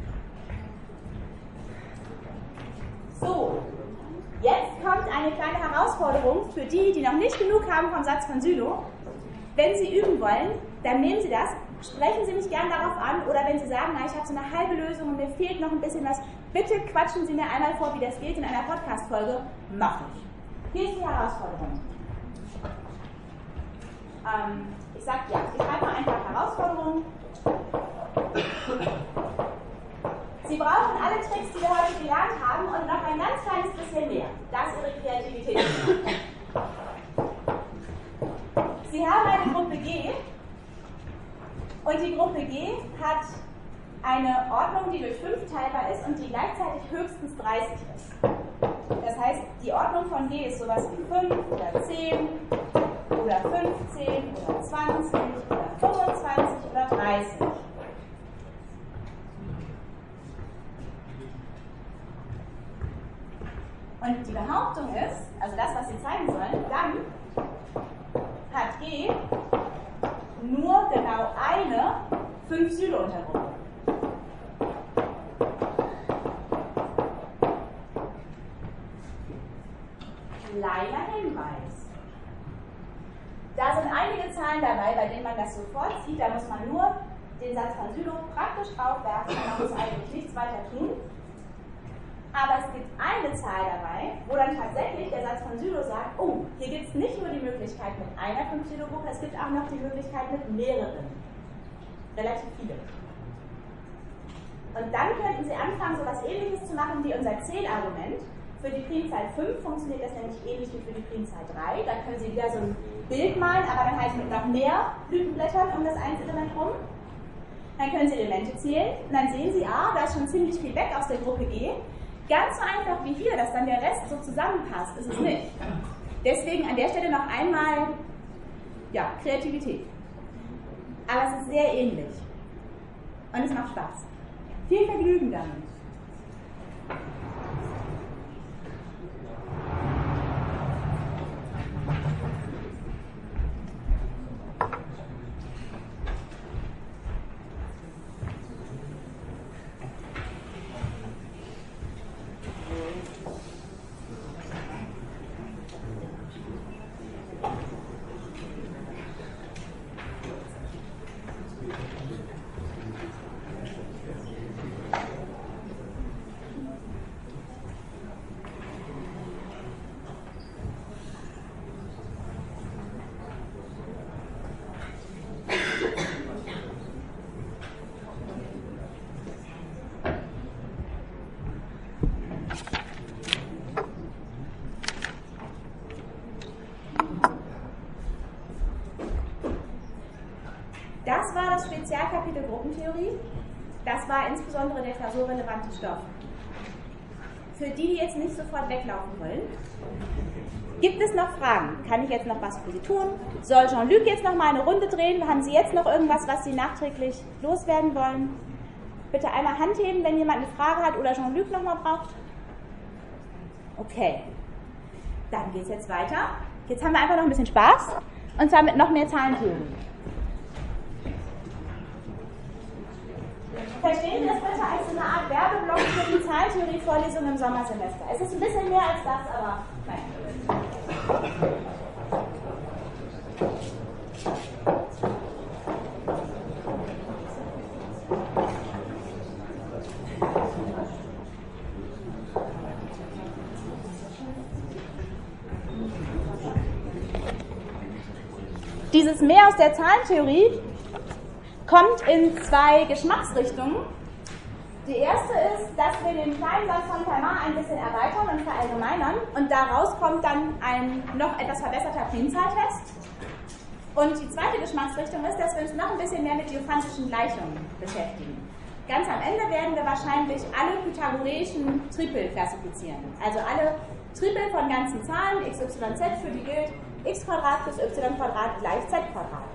So, jetzt kommt eine kleine Herausforderung für die, die noch nicht genug haben vom Satz von Sylo. Wenn Sie üben wollen, dann nehmen Sie das, sprechen Sie mich gerne darauf an, oder wenn Sie sagen, na, ich habe so eine halbe Lösung und mir fehlt noch ein bisschen was, bitte quatschen Sie mir einmal vor, wie das geht in einer Podcast-Folge. Mache ich. Hier ist die Herausforderung. Ich sage ja, ich schreibe mal einfach Herausforderung. Sie brauchen alle Tricks, die wir heute gelernt haben, und noch ein ganz kleines bisschen mehr. Das ist Ihre Kreativität. Sie haben eine Gruppe G, und die Gruppe G hat eine Ordnung, die durch 5 teilbar ist und die gleichzeitig höchstens 30 ist. Das heißt, die Ordnung von G ist sowas wie 5 oder 10 oder 15 oder 20 oder 25 oder 30. Und die Behauptung ist, also das, was Sie zeigen sollen, dann hat G nur genau eine 5-Sylo-Untergruppe. Kleiner Hinweis. Da sind einige Zahlen dabei, bei denen man das sofort sieht. Da muss man nur den Satz von Sylo praktisch draufwerfen, man muss eigentlich nichts weiter tun. Aber es gibt eine Zahl dabei, wo dann tatsächlich der Satz von Sylo sagt, oh, hier gibt es nicht nur die Möglichkeit mit einer 5-Sylo-Gruppe, es gibt auch noch die Möglichkeit mit mehreren. Relativ viele. Und dann könnten Sie anfangen, so etwas Ähnliches zu machen wie unser Zählargument. Für die Primzahl 5 funktioniert das nämlich ähnlich wie für die Primzahl 3. Da können Sie wieder so ein Bild malen, aber dann halt mit noch mehr Blütenblättern um das Einzelement rum. Dann können Sie Elemente zählen und dann sehen Sie, da ist schon ziemlich viel weg aus der Gruppe G. Ganz so einfach wie hier, dass dann der Rest so zusammenpasst, ist es nicht. Deswegen an der Stelle noch einmal, ja, Kreativität. Aber es ist sehr ähnlich. Und es macht Spaß. Viel Vergnügen damit. Das war das Spezialkapitel Gruppentheorie. Das war insbesondere der klausurrelevante Stoff. Für die, die jetzt nicht sofort weglaufen wollen, gibt es noch Fragen? Kann ich jetzt noch was für Sie tun? Soll Jean-Luc jetzt noch mal eine Runde drehen? Haben Sie jetzt noch irgendwas, was Sie nachträglich loswerden wollen? Bitte einmal Hand heben, wenn jemand eine Frage hat oder Jean-Luc nochmal braucht. Okay, dann geht es jetzt weiter. Jetzt haben wir einfach noch ein bisschen Spaß, und zwar mit noch mehr Zahlentheorie. Verstehen Sie das bitte als eine Art Werbeblock für die Zahlentheorie-Vorlesung im Sommersemester. Es ist ein bisschen mehr als das, aber nein. Dieses Mehr aus der Zahlentheorie kommt in zwei Geschmacksrichtungen. Die erste ist, dass wir den kleinen Satz von Fermat ein bisschen erweitern und verallgemeinern, und daraus kommt dann ein noch etwas verbesserter Primzahltest. Und die zweite Geschmacksrichtung ist, dass wir uns noch ein bisschen mehr mit diophantischen Gleichungen beschäftigen. Ganz am Ende werden wir wahrscheinlich alle pythagoreischen Tripel klassifizieren. Also alle Tripel von ganzen Zahlen, x, y, z, für die gilt x² plus y² gleich z².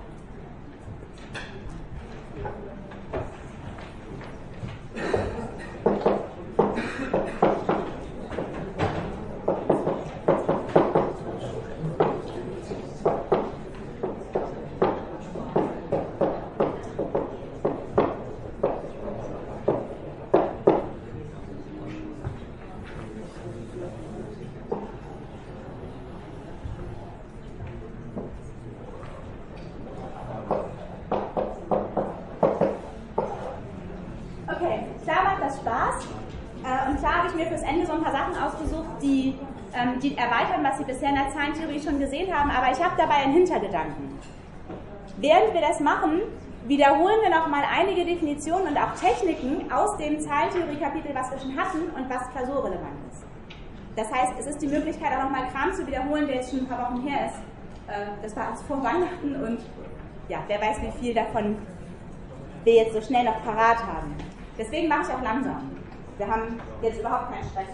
Die erweitern, was Sie bisher in der Zahlentheorie schon gesehen haben, aber ich habe dabei einen Hintergedanken. Während wir das machen, wiederholen wir nochmal einige Definitionen und auch Techniken aus dem Zahlentheorie-Kapitel, was wir schon hatten und was klausurrelevant ist. Das heißt, es ist die Möglichkeit, auch nochmal Kram zu wiederholen, der jetzt schon ein paar Wochen her ist. Das war alles vor Weihnachten, und ja, wer weiß, wie viel davon wir jetzt so schnell noch parat haben. Deswegen mache ich auch langsam. Wir haben jetzt überhaupt keinen Stress.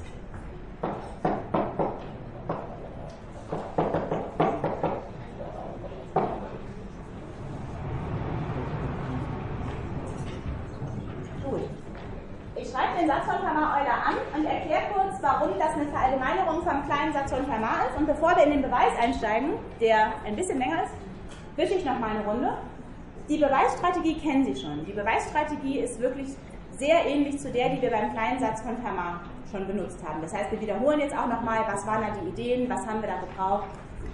Den Satz von Fermat-Euler an und erkläre kurz, warum das eine Verallgemeinerung vom kleinen Satz von Fermat ist. Und bevor wir in den Beweis einsteigen, der ein bisschen länger ist, wische ich noch mal eine Runde. Die Beweisstrategie kennen Sie schon. Die Beweisstrategie ist wirklich sehr ähnlich zu der, die wir beim kleinen Satz von Fermat schon benutzt haben. Das heißt, wir wiederholen jetzt auch noch mal, was waren da die Ideen, was haben wir da gebraucht.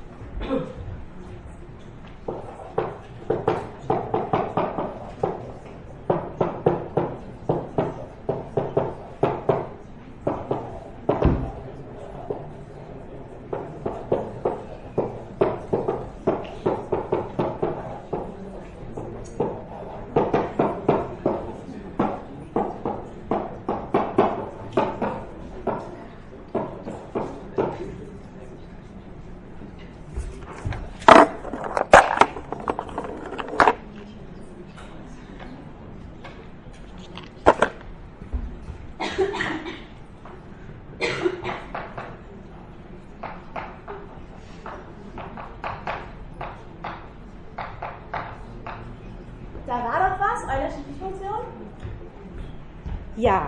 Ja.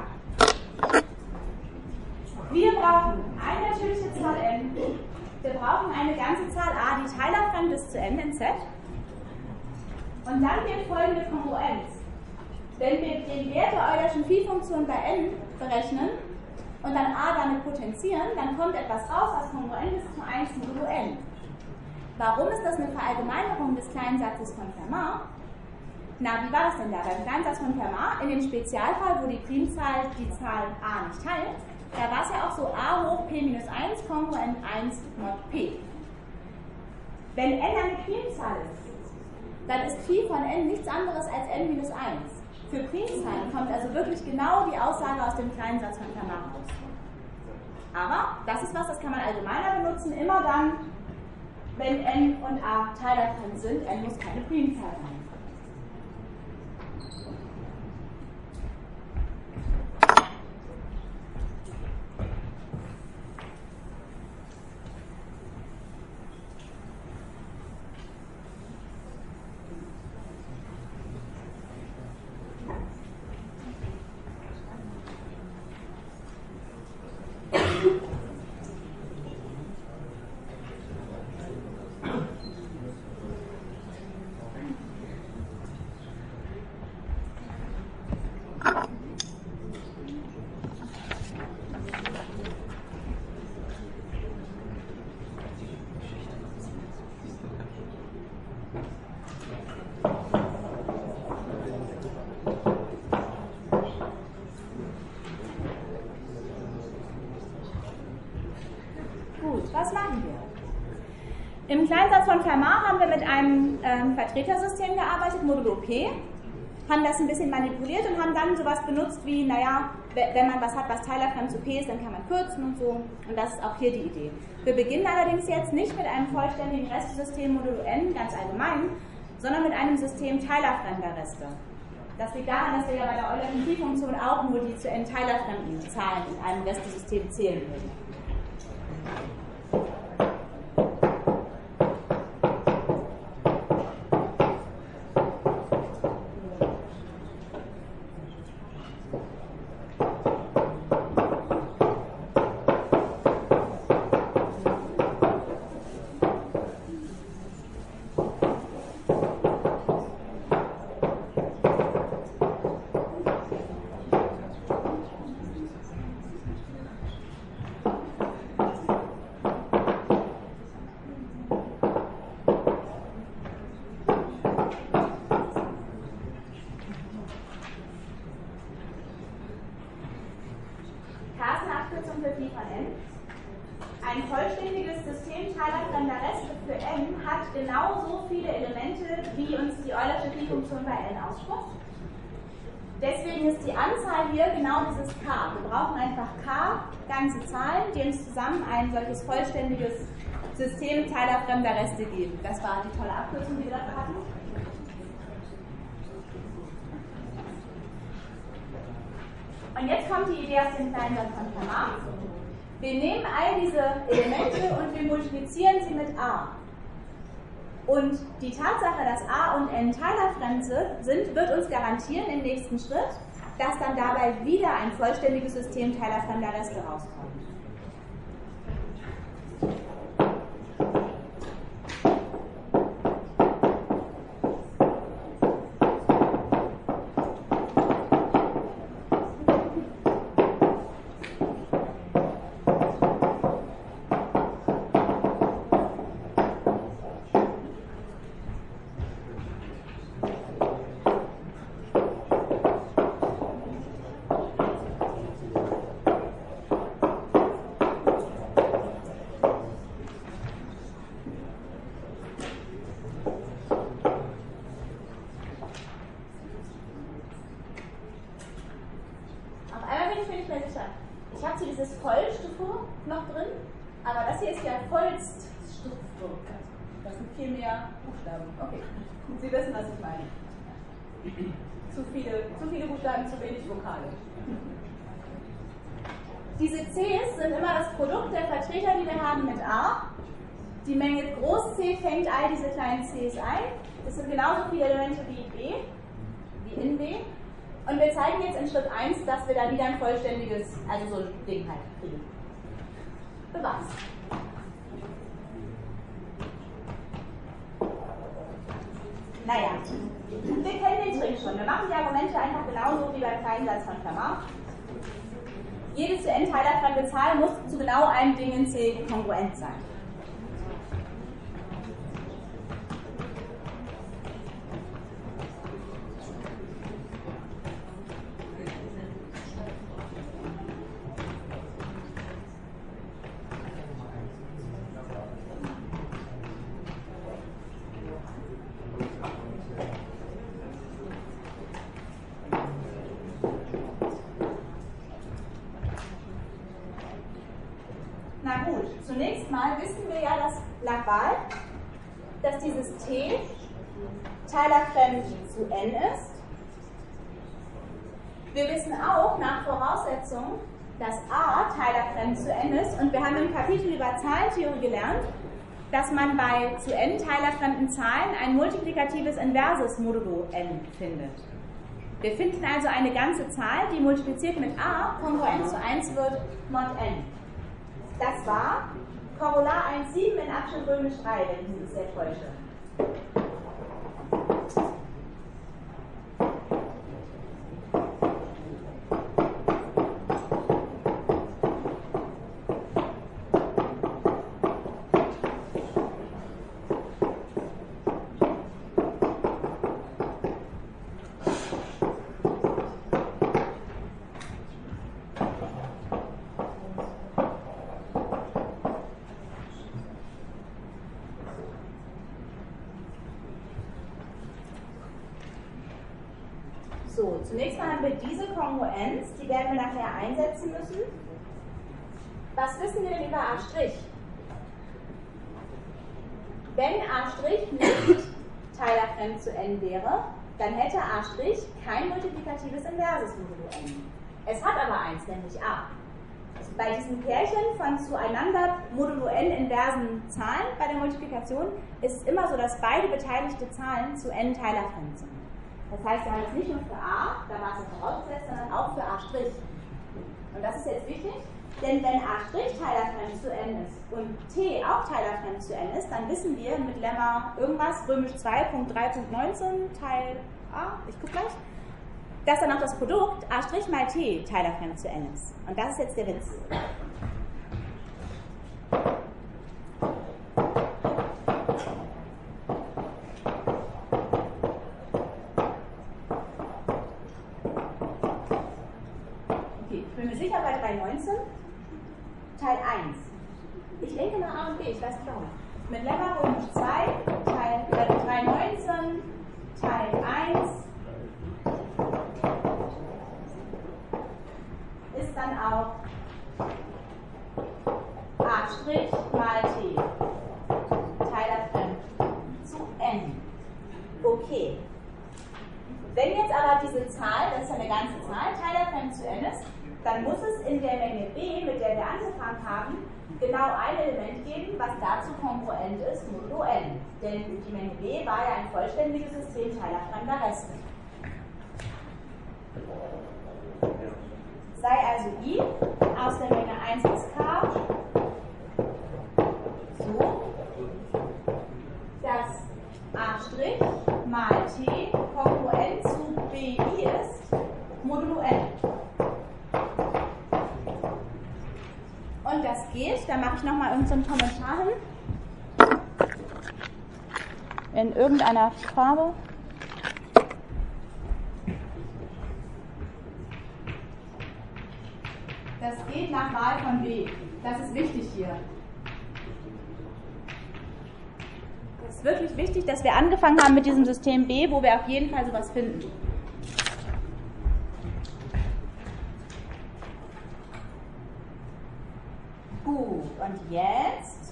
Wir brauchen eine natürliche Zahl n. Wir brauchen eine ganze Zahl a, die teilerfremd ist zu n in z. Und dann wird folgende Kongruenz. Wenn wir den Wert der Eulerschen Phi-Funktion bei n berechnen und dann a damit potenzieren, dann kommt etwas raus, was kongruent ist zu 1 modulo n. Warum ist das eine Verallgemeinerung des kleinen Satzes von Fermat? Na, wie war das denn da? Beim kleinen Satz von Fermat, in dem Spezialfall, wo die Primzahl die Zahl a nicht teilt, da war es ja auch so a hoch p minus 1 kongruent 1 mod p. Wenn n eine Primzahl ist, dann ist Phi von n nichts anderes als n minus 1. Für Primzahlen kommt also wirklich genau die Aussage aus dem kleinen Satz von Fermat raus. Aber das ist was, das kann man allgemeiner benutzen, immer dann, wenn n und a teilerfremd sind, n muss keine Primzahl sein. Was machen wir? Im Kleinsatz von Fermat haben wir mit einem Vertretersystem gearbeitet, Modulo P, haben das ein bisschen manipuliert und haben dann sowas benutzt wie, naja, wenn man was hat, was teilerfremd zu P ist, dann kann man kürzen und so. Und das ist auch hier die Idee. Wir beginnen allerdings jetzt nicht mit einem vollständigen Restesystem Modulo N, ganz allgemein, sondern mit einem System teilerfremder Reste. Das liegt daran, dass wir ja bei der Eulerschen Phi-Funktion auch nur die zu n teilerfremden Zahlen in einem Restesystem zählen würden. Ein vollständiges System teilerfremder Reste für n hat genauso viele Elemente, wie uns die Eulersche Phi-Funktion bei n ausspricht. Deswegen ist die Anzahl hier genau dieses k. Wir brauchen einfach k, ganze Zahlen, die uns zusammen ein solches vollständiges System teilerfremder Reste geben. Das war die tolle Abkürzung, die wir dafür hatten. Und jetzt kommt die Idee aus dem Kleinsatz von Fermat. Wir nehmen all diese Elemente und wir multiplizieren sie mit a. Und die Tatsache, dass a und n teilerfremd sind, wird uns garantieren im nächsten Schritt, dass dann dabei wieder ein vollständiges System teilerfremder Reste rauskommt. Ich habe hier dieses Vollstruktur noch drin, aber das hier ist ja Vollstruktur. Das sind viel mehr Buchstaben. Okay, Sie wissen, was ich meine. Zu viele Buchstaben, zu wenig Vokale. Diese Cs sind immer das Produkt der Vertreter, die wir haben mit A. Die Menge Groß C fängt all diese kleinen Cs ein. Das sind genauso viele Elemente wie B, wie in B. Und wir zeigen jetzt in Schritt 1, dass wir da wieder ein vollständiges, also so ein Ding halt kriegen. Beweis. Naja, wir kennen den Trick schon. Wir machen die Argumente einfach genauso wie beim Kleinsatz von Fermat. Jede zu n teilerfremde Zahl muss zu genau einem Ding in C kongruent sein. Na gut, zunächst mal wissen wir ja, dass dieses T teilerfremd zu n ist. Wir wissen auch nach Voraussetzung, dass a teilerfremd zu n ist, und wir haben im Kapitel über Zahlentheorie gelernt, dass man bei zu n teilerfremden Zahlen ein multiplikatives inverses modulo n findet. Wir finden also eine ganze Zahl, die multipliziert mit a kongruent zu 1 wird mod n. Das war Corolar 1,7 in Abschnitt römisch 3, wenn ich mich sehr täusche. zunächst mal haben wir diese Kongruenz, die werden wir nachher einsetzen müssen. Was wissen wir denn über A'? Wenn A' nicht teilerfremd zu n wäre, dann hätte A' kein multiplikatives inverses modulo n. Es hat aber eins, nämlich A. Also bei diesen Pärchen von zueinander modulo n inversen Zahlen bei der Multiplikation ist es immer so, dass beide beteiligte Zahlen zu n teilerfremd sind. Das heißt, wir haben es nicht nur für A, da war es ja vorausgesetzt, sondern auch für A'. Und das ist jetzt wichtig, denn wenn A' teilerfremd zu n ist und T auch teilerfremd zu n ist, dann wissen wir mit Lemma irgendwas, römisch 2.3.19 Teil A, ich gucke gleich, dass dann auch das Produkt A' mal T teilerfremd zu n ist. Und das ist jetzt der Witz. Ich bin mir sicher bei 319, Teil 1. Ich denke mal A und B, ich weiß nicht warum. Mit Lemma römisch 2, Teil 319, Teil 1 ist dann auch A' mal T, teilerfremd zu n. Okay. Wenn jetzt aber diese Zahl, das ist eine ganze Zahl, teilerfremd zu n ist, dann muss es in der Menge B, mit der wir angefangen haben, genau ein Element geben, was dazu kongruent ist, modulo n. Denn die Menge B war ja ein vollständiges System teilerfremder Reste. Sei also I aus der Menge 1 bis k so, dass A' mal T kongruent zu BI ist, modulo n. Und das geht, da mache ich nochmal irgendeinen Kommentar hin. In irgendeiner Farbe. Das geht nach Wahl von B. Das ist wichtig hier. Es ist wirklich wichtig, dass wir angefangen haben mit diesem System B, wo wir auf jeden Fall sowas finden. Gut, und jetzt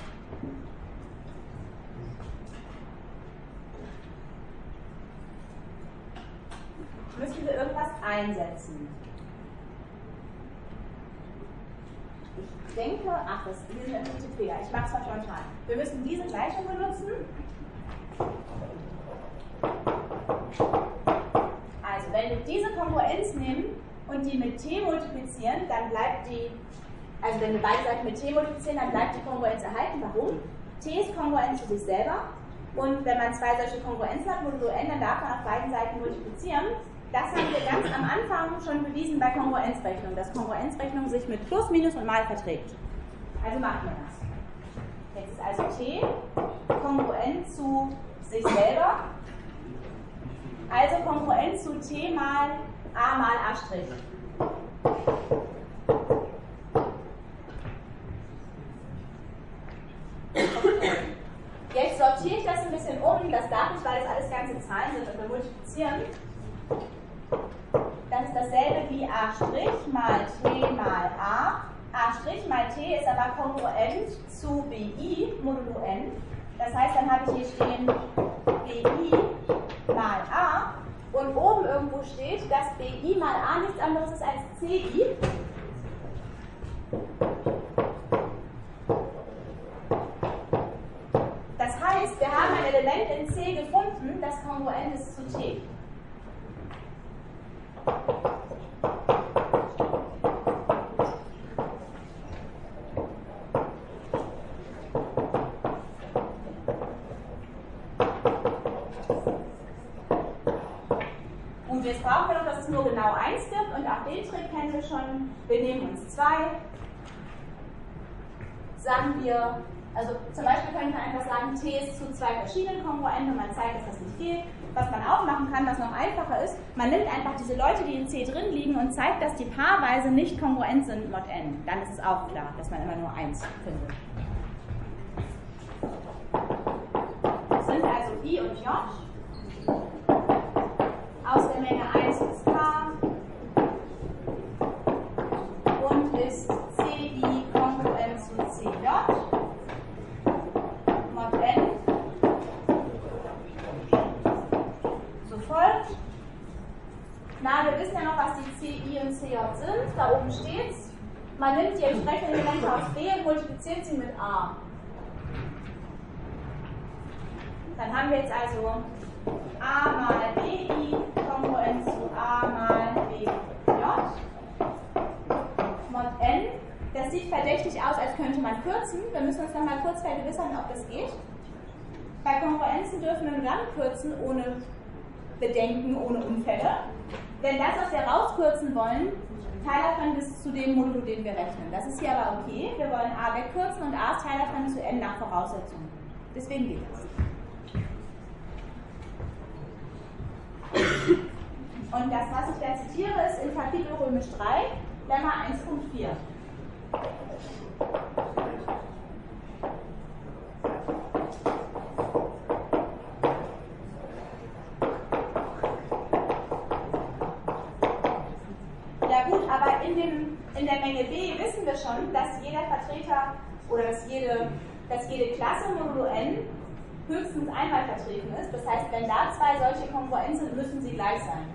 müssen wir irgendwas einsetzen. Ich denke, hier sind ein Fehler. Ich mache es mal spontan. Wir müssen diese Gleichung benutzen. Also, wenn wir diese Kongruenz nehmen und die mit t multiplizieren, dann bleibt die, also wenn wir beide Seiten mit t multiplizieren, dann bleibt die Kongruenz erhalten. Warum? T ist kongruent zu sich selber. Und wenn man zwei solche Kongruenzen hat, modulo n, dann darf man auf beiden Seiten multiplizieren. Das haben wir ganz am Anfang schon bewiesen bei Kongruenzrechnung, dass Kongruenzrechnung sich mit Plus, Minus und Mal verträgt. Also machen wir das. Jetzt ist also T kongruent zu sich selber, also kongruent zu T mal A mal A'. Jetzt sortiere ich das ein bisschen um, das darf ich, weil das alles ganze Zahlen sind und wir multiplizieren. Das ist dasselbe wie A' mal T mal A. A' mal T ist aber kongruent zu BI modulo n. Das heißt, dann habe ich hier stehen BI mal A und oben irgendwo steht, dass BI mal A nichts anderes ist als CI. Das heißt, wir haben ein Element in C gefunden, das kongruent ist zu T. Gut, jetzt brauchen wir noch, dass es nur genau 1 gibt und auch den Trick kennen wir schon. Wir nehmen uns 2. Sagen wir, also zum Beispiel können wir einfach sagen, T ist zu zwei verschiedenen Kongruenten und man zeigt, dass das nicht geht. Was man auch machen kann, was noch einfacher ist, man nimmt einfach diese Leute, die in C drin liegen und zeigt, dass die paarweise nicht kongruent sind mod n. Dann ist es auch klar, dass man immer nur 1 findet. Das sind also I und J aus der Menge 1 bis ist CI kongruent zu CJ mod n so folgt. Na, wir wissen ja noch, was die CI und CJ sind. Da oben steht's. Man nimmt die entsprechenden Elemente aus B und multipliziert sie mit A. Dann haben wir jetzt also A mal BI kongruent zu A mal BJ mod n. Das sieht verdächtig aus, als könnte man kürzen. Wir müssen uns noch mal kurz vergewissern, ob das geht. Bei Kongruenzen dürfen wir nur dann kürzen, ohne Bedenken, ohne Unfälle. Wenn das, was wir rauskürzen wollen, Teilertrend ist zu dem Modulo, den wir rechnen. Das ist hier aber okay. Wir wollen A wegkürzen und A ist Teilertrend zu n nach Voraussetzung. Deswegen geht das. Und das, was ich da zitiere, ist in Kapitel Römisch 3, Lemma 1.4. Ja gut, aber in der Menge B wissen wir schon, dass jeder Vertreter oder dass jede Klasse modulo n höchstens einmal vertreten ist. Das heißt, wenn da zwei solche kongruent sind, müssen sie gleich sein.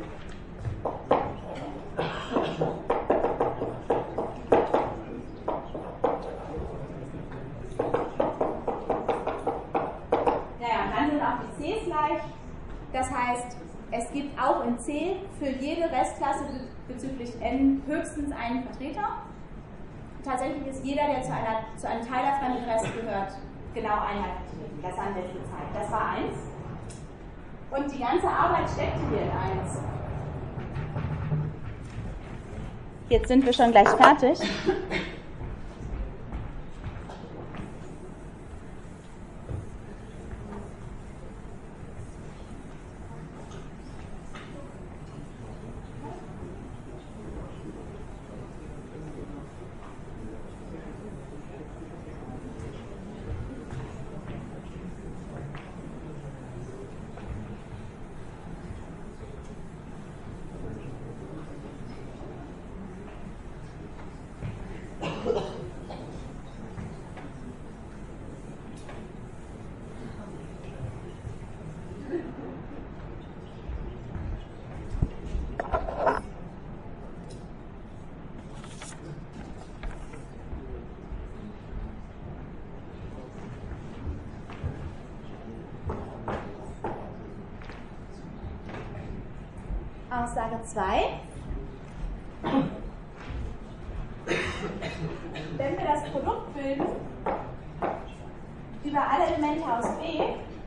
Naja, und dann sind auch die Cs gleich. Das heißt, es gibt auch in C für jede Restklasse bezüglich n höchstens einen Vertreter. Tatsächlich ist jeder, der zu einem teilerfremden Rest gehört, genau einmal vertreten. Das haben wir jetzt gezeigt. Das war 1. Und die ganze Arbeit steckt hier in 1. Jetzt sind wir schon gleich fertig. Aussage 2. Wenn wir das Produkt bilden über alle Elemente aus B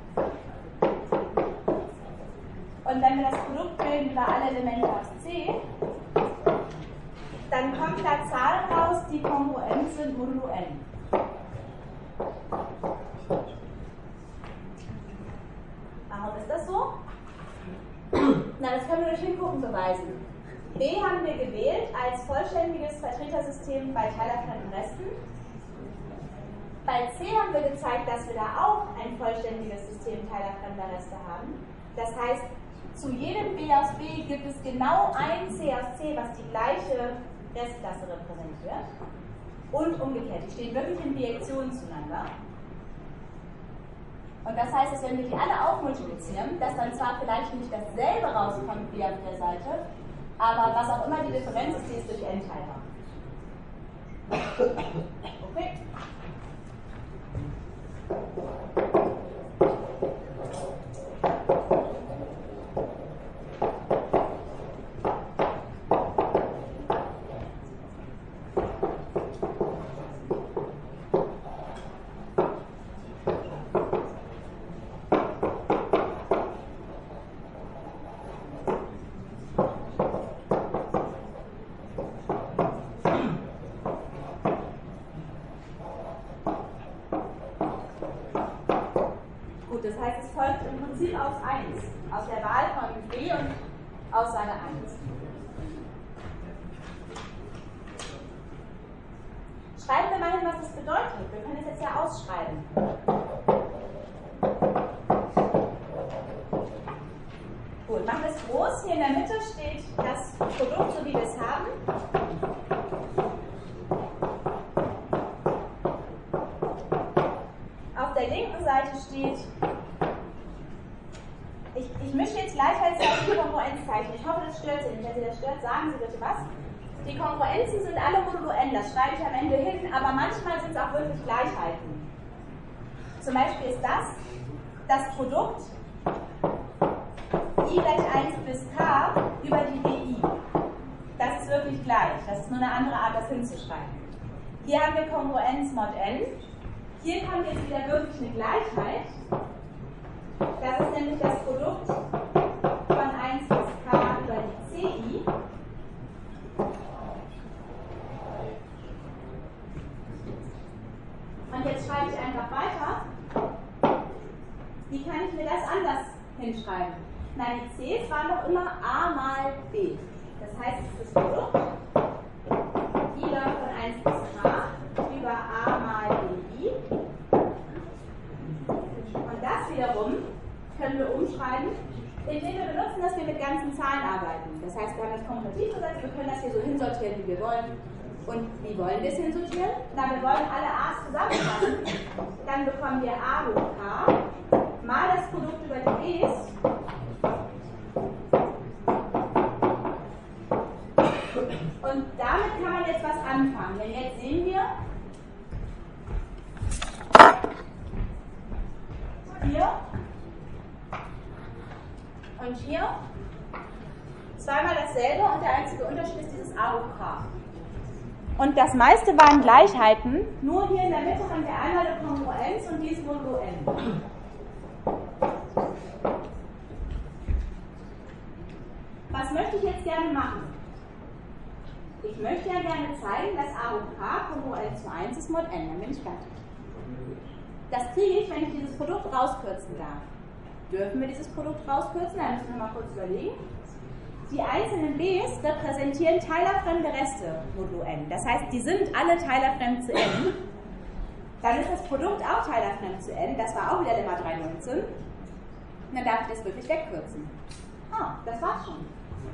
und wenn wir das Produkt bilden über alle Elemente aus C, dann kommen da Zahlen raus, die kongruent sind modulo n. Warum ist das so? Na, das können wir durch Hingucken beweisen. B haben wir gewählt als vollständiges Vertretersystem bei teilerfremden Resten. Bei C haben wir gezeigt, dass wir da auch ein vollständiges System teilerfremder Reste haben. Das heißt, zu jedem B aus B gibt es genau ein C aus C, was die gleiche Restklasse repräsentiert. Und umgekehrt, die stehen wirklich in Bijektion zueinander. Und das heißt, dass wenn wir die alle aufmultiplizieren, dass dann zwar vielleicht nicht dasselbe rauskommt wie auf der Seite, aber was auch immer die Differenz ist, die ist durch n teilbar. Okay. Das heißt, es folgt im Prinzip aus 1, aus der Wahl von B und Aussage 1. Schreiben wir mal hin, was das bedeutet. Wir können es jetzt ja ausschreiben. Gut, machen wir es groß. Hier in der Mitte steht das Produkt, so wie wir es haben. das stört Sie nicht. Wenn Sie das stört, sagen Sie bitte was. Die Kongruenzen sind alle modulo n, das schreibe ich am Ende hin, aber manchmal sind es auch wirklich Gleichheiten. Zum Beispiel ist das Produkt I gleich 1 bis k über die DI. Das ist wirklich gleich, das ist nur eine andere Art, das hinzuschreiben. Hier haben wir Kongruenz mod n. Hier kommt jetzt wieder wirklich eine Gleichheit. Das ist nämlich das Produkt von 1 bis k über die CI. Und jetzt schreibe ich einfach weiter. Wie kann ich mir das anders hinschreiben? Nein, die C's waren doch immer a mal b. Das heißt, es ist das Produkt I läuft von 1 bis k über a mal bi. Und das wiederum können wir umschreiben, indem wir benutzen, dass wir mit ganzen Zahlen arbeiten. Das heißt, wir haben das Kommutativgesetz, wir können das hier so hinsortieren, wie wir wollen. Und wie wollen wir es hinsortieren? Na, wir wollen alle a's zusammenfassen. Dann bekommen wir a hoch k mal das Produkt über die b's. Und damit kann man jetzt was anfangen. Denn jetzt sehen wir hier und hier zweimal dasselbe und der einzige Unterschied ist dieses a hoch k. Und das meiste waren Gleichheiten, nur hier in der Mitte haben wir einmal eine Kongruenz und die ist modulo n. Was möchte ich jetzt gerne machen? Ich möchte ja gerne zeigen, dass a hoch k kongruent zu 1 ist mod n, dann bin ich fertig. Das kriege ich, wenn ich dieses Produkt rauskürzen darf. Dürfen wir dieses Produkt rauskürzen? Da müssen wir mal kurz überlegen. Die einzelnen b's repräsentieren teilerfremde Reste modulo n. Das heißt, die sind alle teilerfremd zu n. Dann ist das Produkt auch teilerfremd zu n. Das war auch wieder Lemma 319. Und dann darf ich das wirklich wegkürzen. Ah, das war's schon.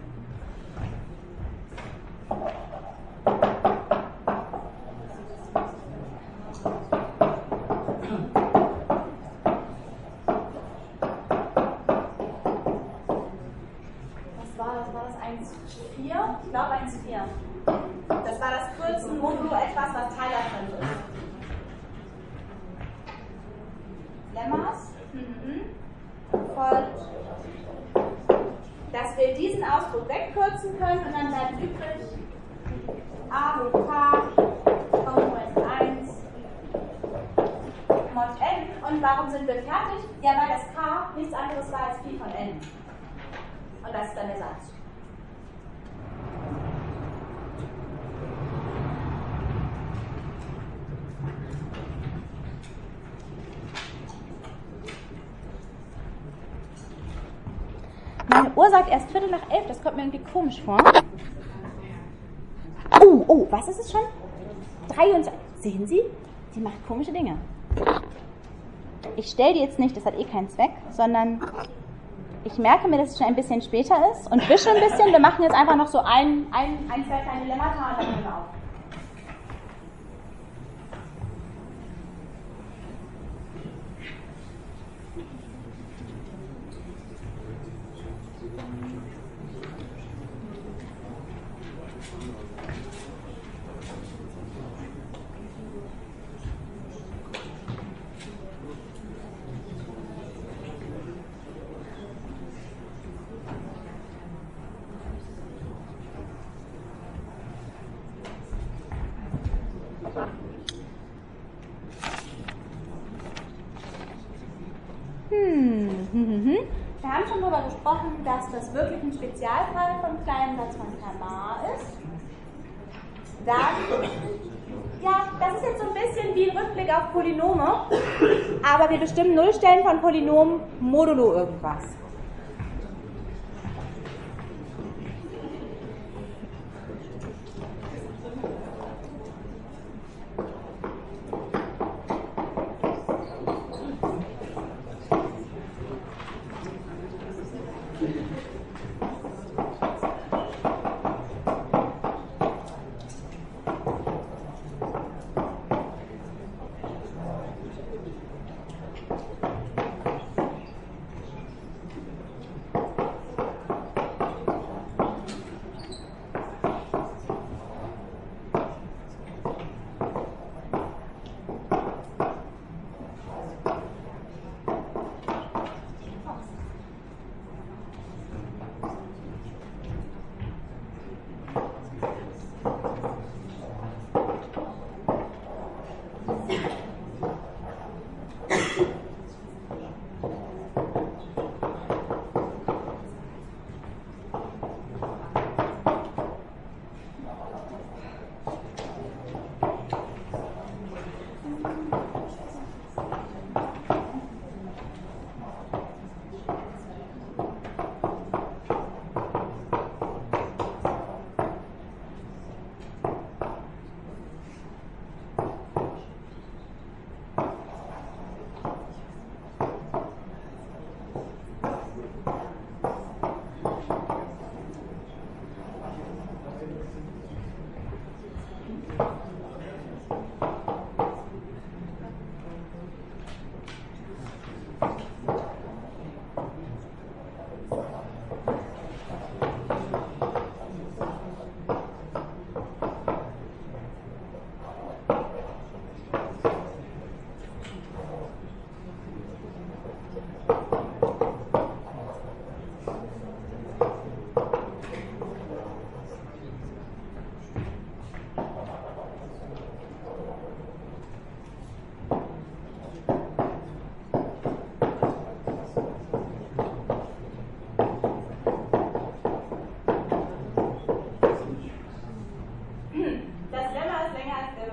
Ich glaube 1,4. Das war das Kürzen modulo etwas, was teilerfremd ist. Lemmas folgt, dass wir diesen Ausdruck wegkürzen können und dann bleibt übrig a hoch k Kongruenz 1 mod n. Und warum sind wir fertig? Ja, weil das k nichts anderes war als Phi von n. Und das ist dann der Satz. Meine Uhr sagt erst 11:15, das kommt mir irgendwie komisch vor. Oh, was ist es schon? 23. Sehen Sie? Die macht komische Dinge. Ich stelle die jetzt nicht, das hat eh keinen Zweck, sondern ich merke mir, dass es schon ein bisschen später ist und wische ein bisschen. Wir machen jetzt einfach noch so zwei kleine Lemmata und dann hören wir auf. Wir haben schon darüber gesprochen, dass das wirklich ein Spezialfall vom kleinen Satz von Fermat ist. Dann, ja, das ist jetzt so ein bisschen wie ein Rückblick auf Polynome, aber wir bestimmen Nullstellen von Polynomen modulo irgendwas.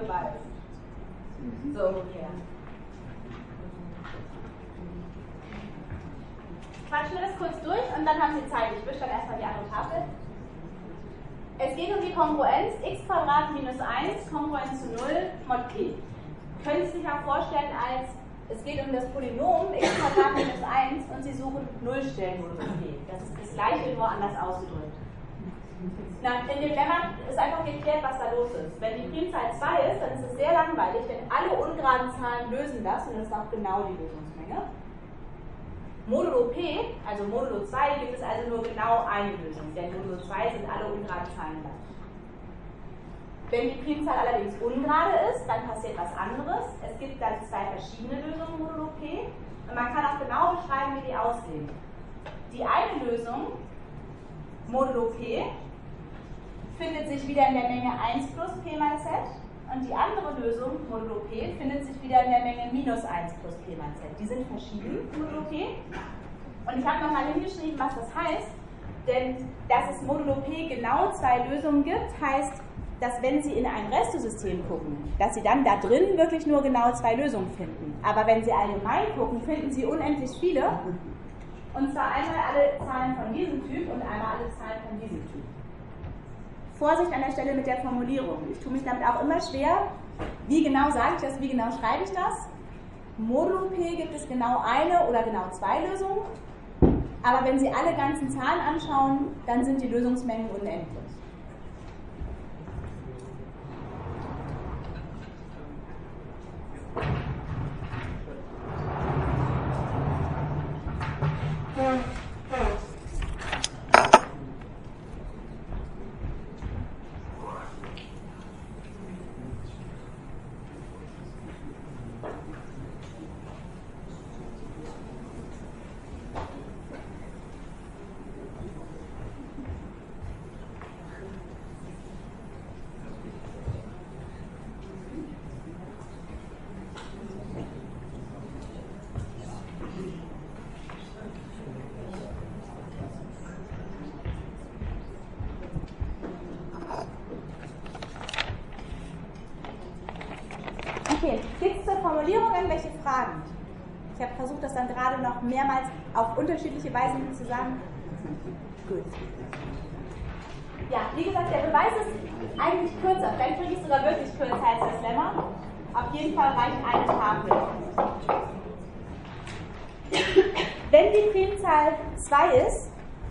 unmittelbar ist. So ungefähr. Quatschen wir das kurz durch und dann haben Sie Zeit. Ich wische dann erstmal die andere Tafel. Es geht um die Kongruenz x² minus 1 Kongruenz zu 0 mod p. Können Sie sich auch vorstellen, als es geht um das Polynom x² minus 1 und Sie suchen Nullstellen modulo p. Das ist das gleiche, nur anders ausgedrückt. In dem Lemma ist einfach geklärt, was da los ist. Wenn die Primzahl 2 ist, dann ist es sehr langweilig, denn alle ungeraden Zahlen lösen das und das ist auch genau die Lösungsmenge. Modulo p, also modulo 2, gibt es also nur genau eine Lösung, denn modulo 2 sind alle ungeraden Zahlen gleich. Wenn die Primzahl allerdings ungerade ist, dann passiert was anderes. Es gibt dann zwei verschiedene Lösungen modulo p und man kann auch genau beschreiben, wie die aussehen. Die eine Lösung, modulo p, findet sich wieder in der Menge 1 plus p mal z und die andere Lösung, modulo p, findet sich wieder in der Menge minus 1 plus p mal z. Die sind verschieden, modulo p. Und ich habe nochmal hingeschrieben, was das heißt, denn dass es modulo p genau zwei Lösungen gibt, heißt, dass wenn Sie in ein Restosystem gucken, dass Sie dann da drin wirklich nur genau zwei Lösungen finden. Aber wenn Sie allgemein gucken, finden Sie unendlich viele. Und zwar einmal alle Zahlen von diesem Typ und einmal alle Zahlen von diesem Typ. Vorsicht an der Stelle mit der Formulierung. Ich tue mich damit auch immer schwer. Wie genau sage ich das, wie genau schreibe ich das? Modulo p gibt es genau eine oder genau zwei Lösungen. Aber wenn Sie alle ganzen Zahlen anschauen, dann sind die Lösungsmengen unendlich. Okay, gibt es zur Formulierung irgendwelche Fragen? Ich habe versucht, das dann gerade noch mehrmals auf unterschiedliche Weisen zu sagen. Gut. Ja, wie gesagt, der Beweis ist eigentlich kürzer. Vielleicht kriege ich es sogar wirklich kürzer als das Lemma. Auf jeden Fall reicht eine Tafel. Wenn die Primzahl 2 ist,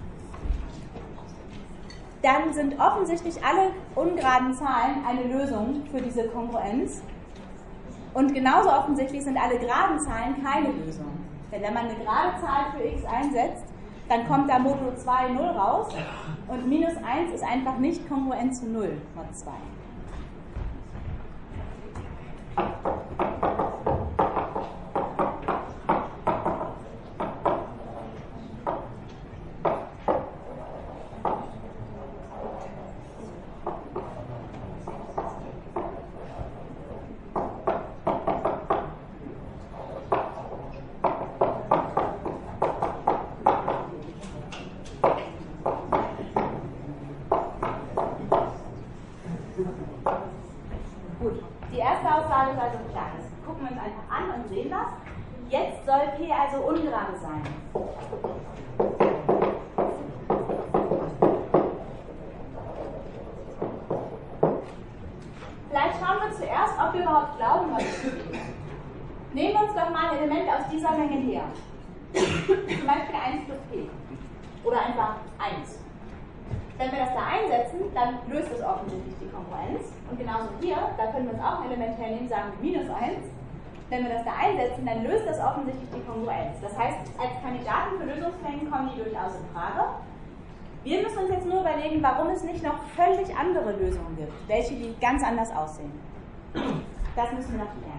dann sind offensichtlich alle ungeraden Zahlen eine Lösung für diese Kongruenz. Und genauso offensichtlich sind alle geraden Zahlen keine Lösung. Denn wenn man eine gerade Zahl für x einsetzt, dann kommt da modulo 2 0 raus und minus 1 ist einfach nicht kongruent zu 0 mod 2. Gut, die erste Aussage ist also klar. Das gucken wir uns einfach an und sehen das. Jetzt soll P also ungerade sein. Vielleicht schauen wir zuerst, ob wir überhaupt glauben, was es ist. Nehmen wir uns doch mal ein Element aus dieser Menge her. Zum Beispiel 1 plus P. Oder einfach 1. Wenn wir das da einsetzen, dann löst es offensichtlich die Kongruenz. Und genauso hier, da können wir uns auch ein Element hernehmen, sagen wir minus 1. Wenn wir das da einsetzen, dann löst das offensichtlich die Kongruenz. Das heißt, als Kandidaten für Lösungsmengen kommen die durchaus in Frage. Wir müssen uns jetzt nur überlegen, warum es nicht noch völlig andere Lösungen gibt, welche die ganz anders aussehen. Das müssen wir noch klären.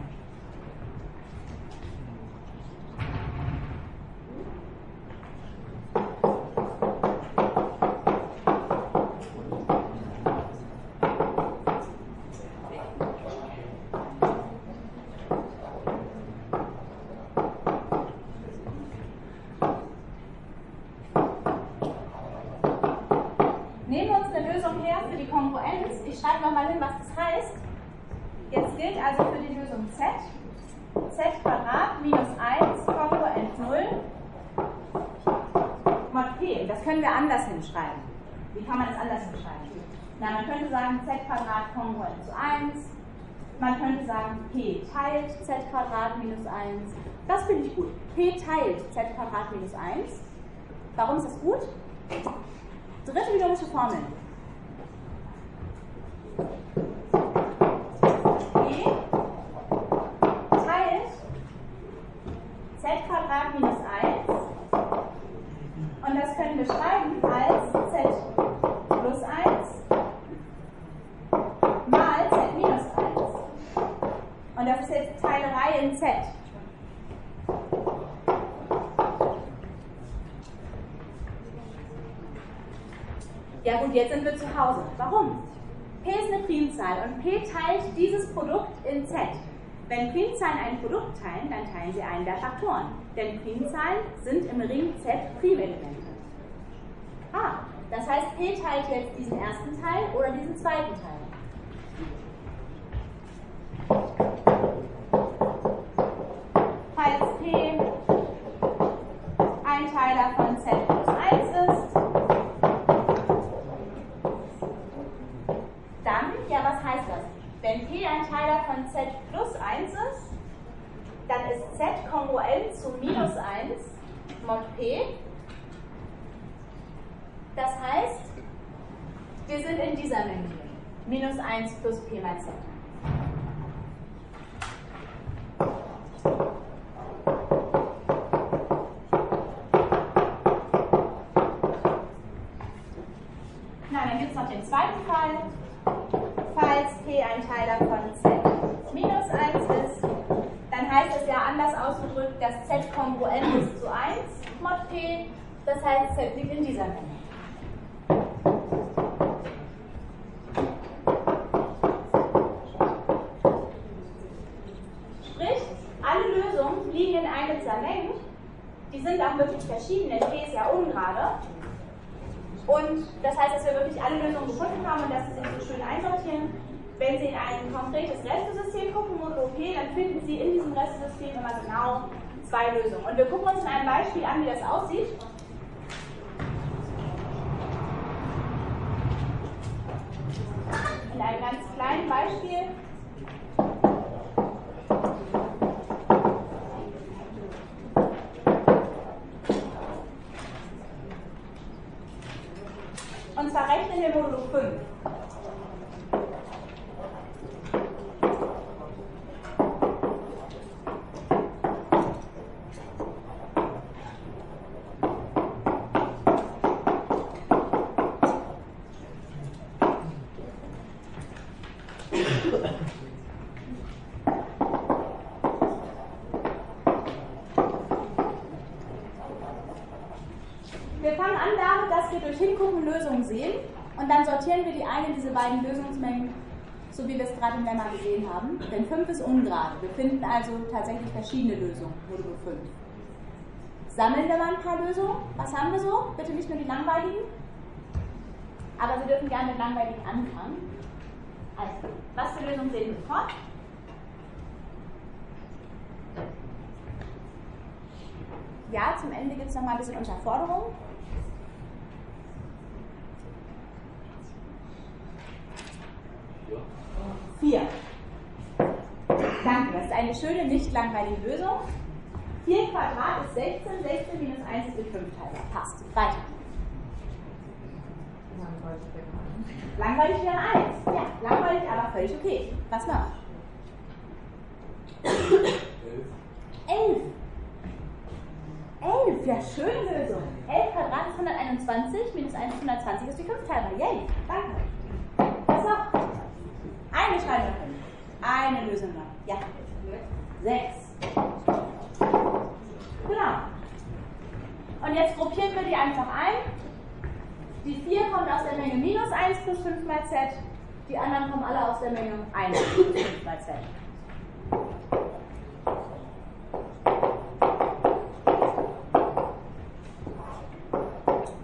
Nehmen wir uns eine Lösung her für die Kongruenz. Ich schreibe nochmal hin, was das heißt. Jetzt gilt also für die Lösung z minus 1 kongruent 0 mod p. Das können wir anders hinschreiben. Wie kann man das anders hinschreiben? Na, man könnte sagen z kongruent zu 1. Man könnte sagen p teilt z minus 1. Das finde ich gut. P teilt z minus 1. Warum ist das gut? Dritte biologische Formel. P teilt z minus 1. Und das können wir schreiben als z plus 1 mal z minus 1. Und das ist jetzt Teilerei in z. Ja gut, jetzt sind wir zu Hause. Warum? P ist eine Primzahl und P teilt dieses Produkt in Z. Wenn Primzahlen ein Produkt teilen, dann teilen sie einen der Faktoren. Denn Primzahlen sind im Ring Z Primelemente. Das heißt, P teilt jetzt diesen ersten Teil oder diesen zweiten Teil. Falls P ein Teiler von Z plus 1 ist, dann, ja, was heißt das? Wenn P ein Teiler von Z plus 1 ist, dann ist Z kongruent zu minus 1 mod P. Das heißt, wir sind in dieser Menge. Minus 1 plus P mal Z. Na, dann gibt es noch den zweiten Fall. Falls P ein Teiler von Z minus 1 ist, dann heißt es ja anders ausgedrückt, dass Z kongruent ist zu 1 mod P. Das heißt, Z liegt in dieser Menge. Sprich, alle Lösungen liegen in einer dieser Mengen. Die sind auch wirklich verschieden, denn P ist ja ungerade. Und das heißt, dass wir wirklich alle Lösungen gefunden haben und dass sie sich so schön einsortieren. Wenn Sie in ein konkretes Restesystem gucken, modulo P, dann finden Sie in diesem Restesystem immer genau 2 Lösungen. Und wir gucken uns in einem Beispiel an, wie das aussieht. In einem ganz kleinen Beispiel. Und zwar rechnen wir modulo 5. Wir fangen an damit, dass wir durch Hingucken Lösungen sehen und dann sortieren wir die eine dieser beiden Lösungsmengen, so wie wir es gerade im Lemma gesehen haben. Denn 5 ist ungerade. Wir finden also tatsächlich verschiedene Lösungen, modulo 5. Sammeln wir mal ein paar Lösungen. Was haben wir so? Bitte nicht nur die langweiligen. Aber Sie dürfen gerne mit langweiligen anfangen. Also, was für Lösungen sehen wir sofort? Ja, zum Ende gibt es nochmal ein bisschen Unterforderung. Ja. 4. Danke, das ist eine schöne, nicht langweilige Lösung. 4 Quadrat ist 16, 16 minus 1 ist 5 Teile. Passt. Weiter. Langweilig wäre 1. Ja, langweilig, aber völlig okay. Was noch? 11. 11, ja, schöne Lösung. 11 Quadrat ist 121, minus 1 ist 120, ist die 5 Teile. Yay, danke. Was noch? Eine schreiben wir hin. Eine Lösung noch. Ja. 6. Genau. Und jetzt gruppieren wir die einfach ein. Die 4 kommt aus der Menge minus 1 plus 5 mal Z. Die anderen kommen alle aus der Menge 1 plus 5 mal Z.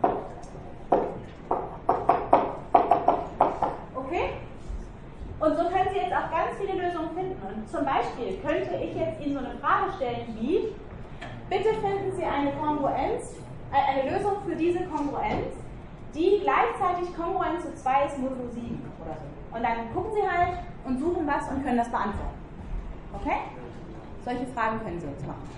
Und so können Sie jetzt auch ganz viele Lösungen finden. Und zum Beispiel könnte ich jetzt Ihnen so eine Frage stellen wie, bitte finden Sie eine Kongruenz, eine Lösung für diese Kongruenz, die gleichzeitig kongruent zu 2 ist modulo 7 oder so. Und dann gucken Sie halt und suchen was und können das beantworten. Okay? Solche Fragen können Sie jetzt machen.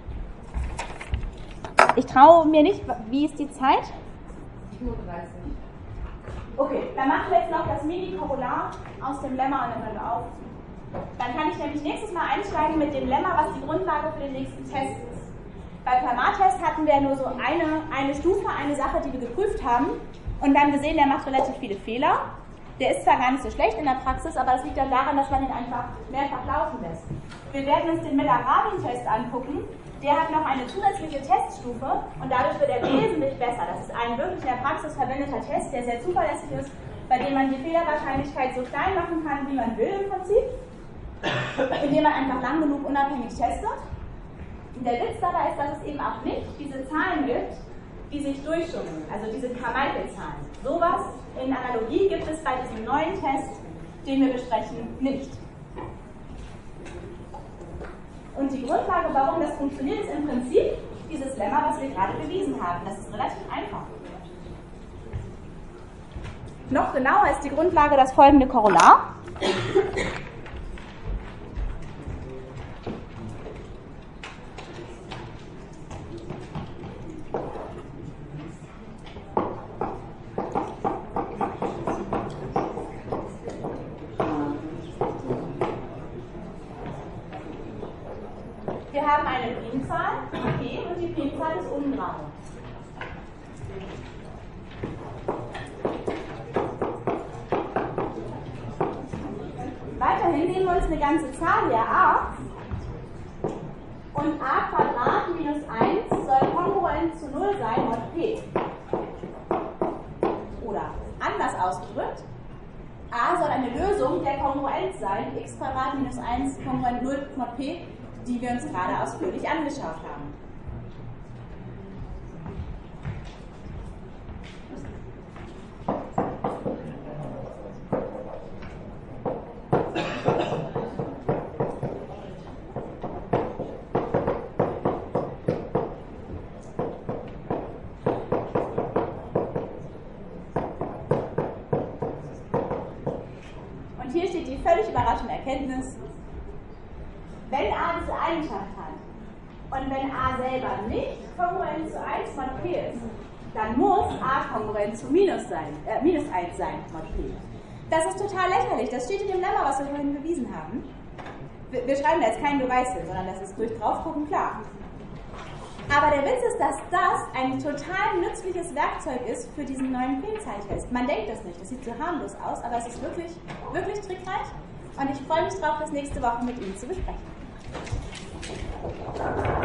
Ich traue mir nicht, wie ist die Zeit? 7:30 Uhr. Okay, dann machen wir jetzt noch das Mini-Korrelat aus dem Lemma und dann hören wir auf. Dann kann ich nämlich nächstes Mal einsteigen mit dem Lemma, was die Grundlage für den nächsten Test ist. Bei Fermat-Test hatten wir nur so eine Stufe, eine Sache, die wir geprüft haben und wir haben gesehen, der macht relativ viele Fehler. Der ist zwar gar nicht so schlecht in der Praxis, aber das liegt dann daran, dass man ihn einfach mehrfach laufen lässt. Wir werden uns den Miller-Rabin-Test angucken. Der hat noch eine zusätzliche Teststufe und dadurch wird er wesentlich besser. Das ist ein wirklich in der Praxis verwendeter Test, der sehr zuverlässig ist, bei dem man die Fehlerwahrscheinlichkeit so klein machen kann, wie man will im Prinzip, indem man einfach lang genug unabhängig testet. Und der Witz dabei ist, dass es eben auch nicht diese Zahlen gibt, die sich durchschummeln, also diese Carmichael-Zahlen. Sowas in Analogie gibt es bei diesem neuen Test, den wir besprechen, nicht. Und die Grundlage, warum das funktioniert, ist im Prinzip dieses Lemma, was wir gerade bewiesen haben. Das ist relativ einfach. Noch genauer ist die Grundlage das folgende Korrelat. Wir haben eine Primzahl, p, und die Primzahl ist ungerade. Weiterhin nehmen wir uns eine ganze Zahl hier, a, und a² minus 1 soll kongruent zu 0 sein mod p. Oder anders ausgedrückt, a soll eine Lösung der Kongruenz sein, x² minus 1 kongruent 0 mod p, die wir uns gerade ausführlich angeschaut haben. Und hier steht die völlig überraschende Erkenntnis: Wenn a diese Eigenschaft hat und wenn a selber nicht kongruent zu 1 mod p ist, dann muss a kongruent zu minus 1 sein mod p. Das ist total lächerlich. Das steht in dem Lemma, was wir vorhin bewiesen haben. Wir schreiben da jetzt keinen Beweis hin, sondern das ist durch draufgucken klar. Aber der Witz ist, dass das ein total nützliches Werkzeug ist für diesen neuen Primzahltest. Man denkt das nicht, das sieht so harmlos aus, aber es ist wirklich, wirklich trickreich. Und ich freue mich drauf, das nächste Woche mit Ihnen zu besprechen.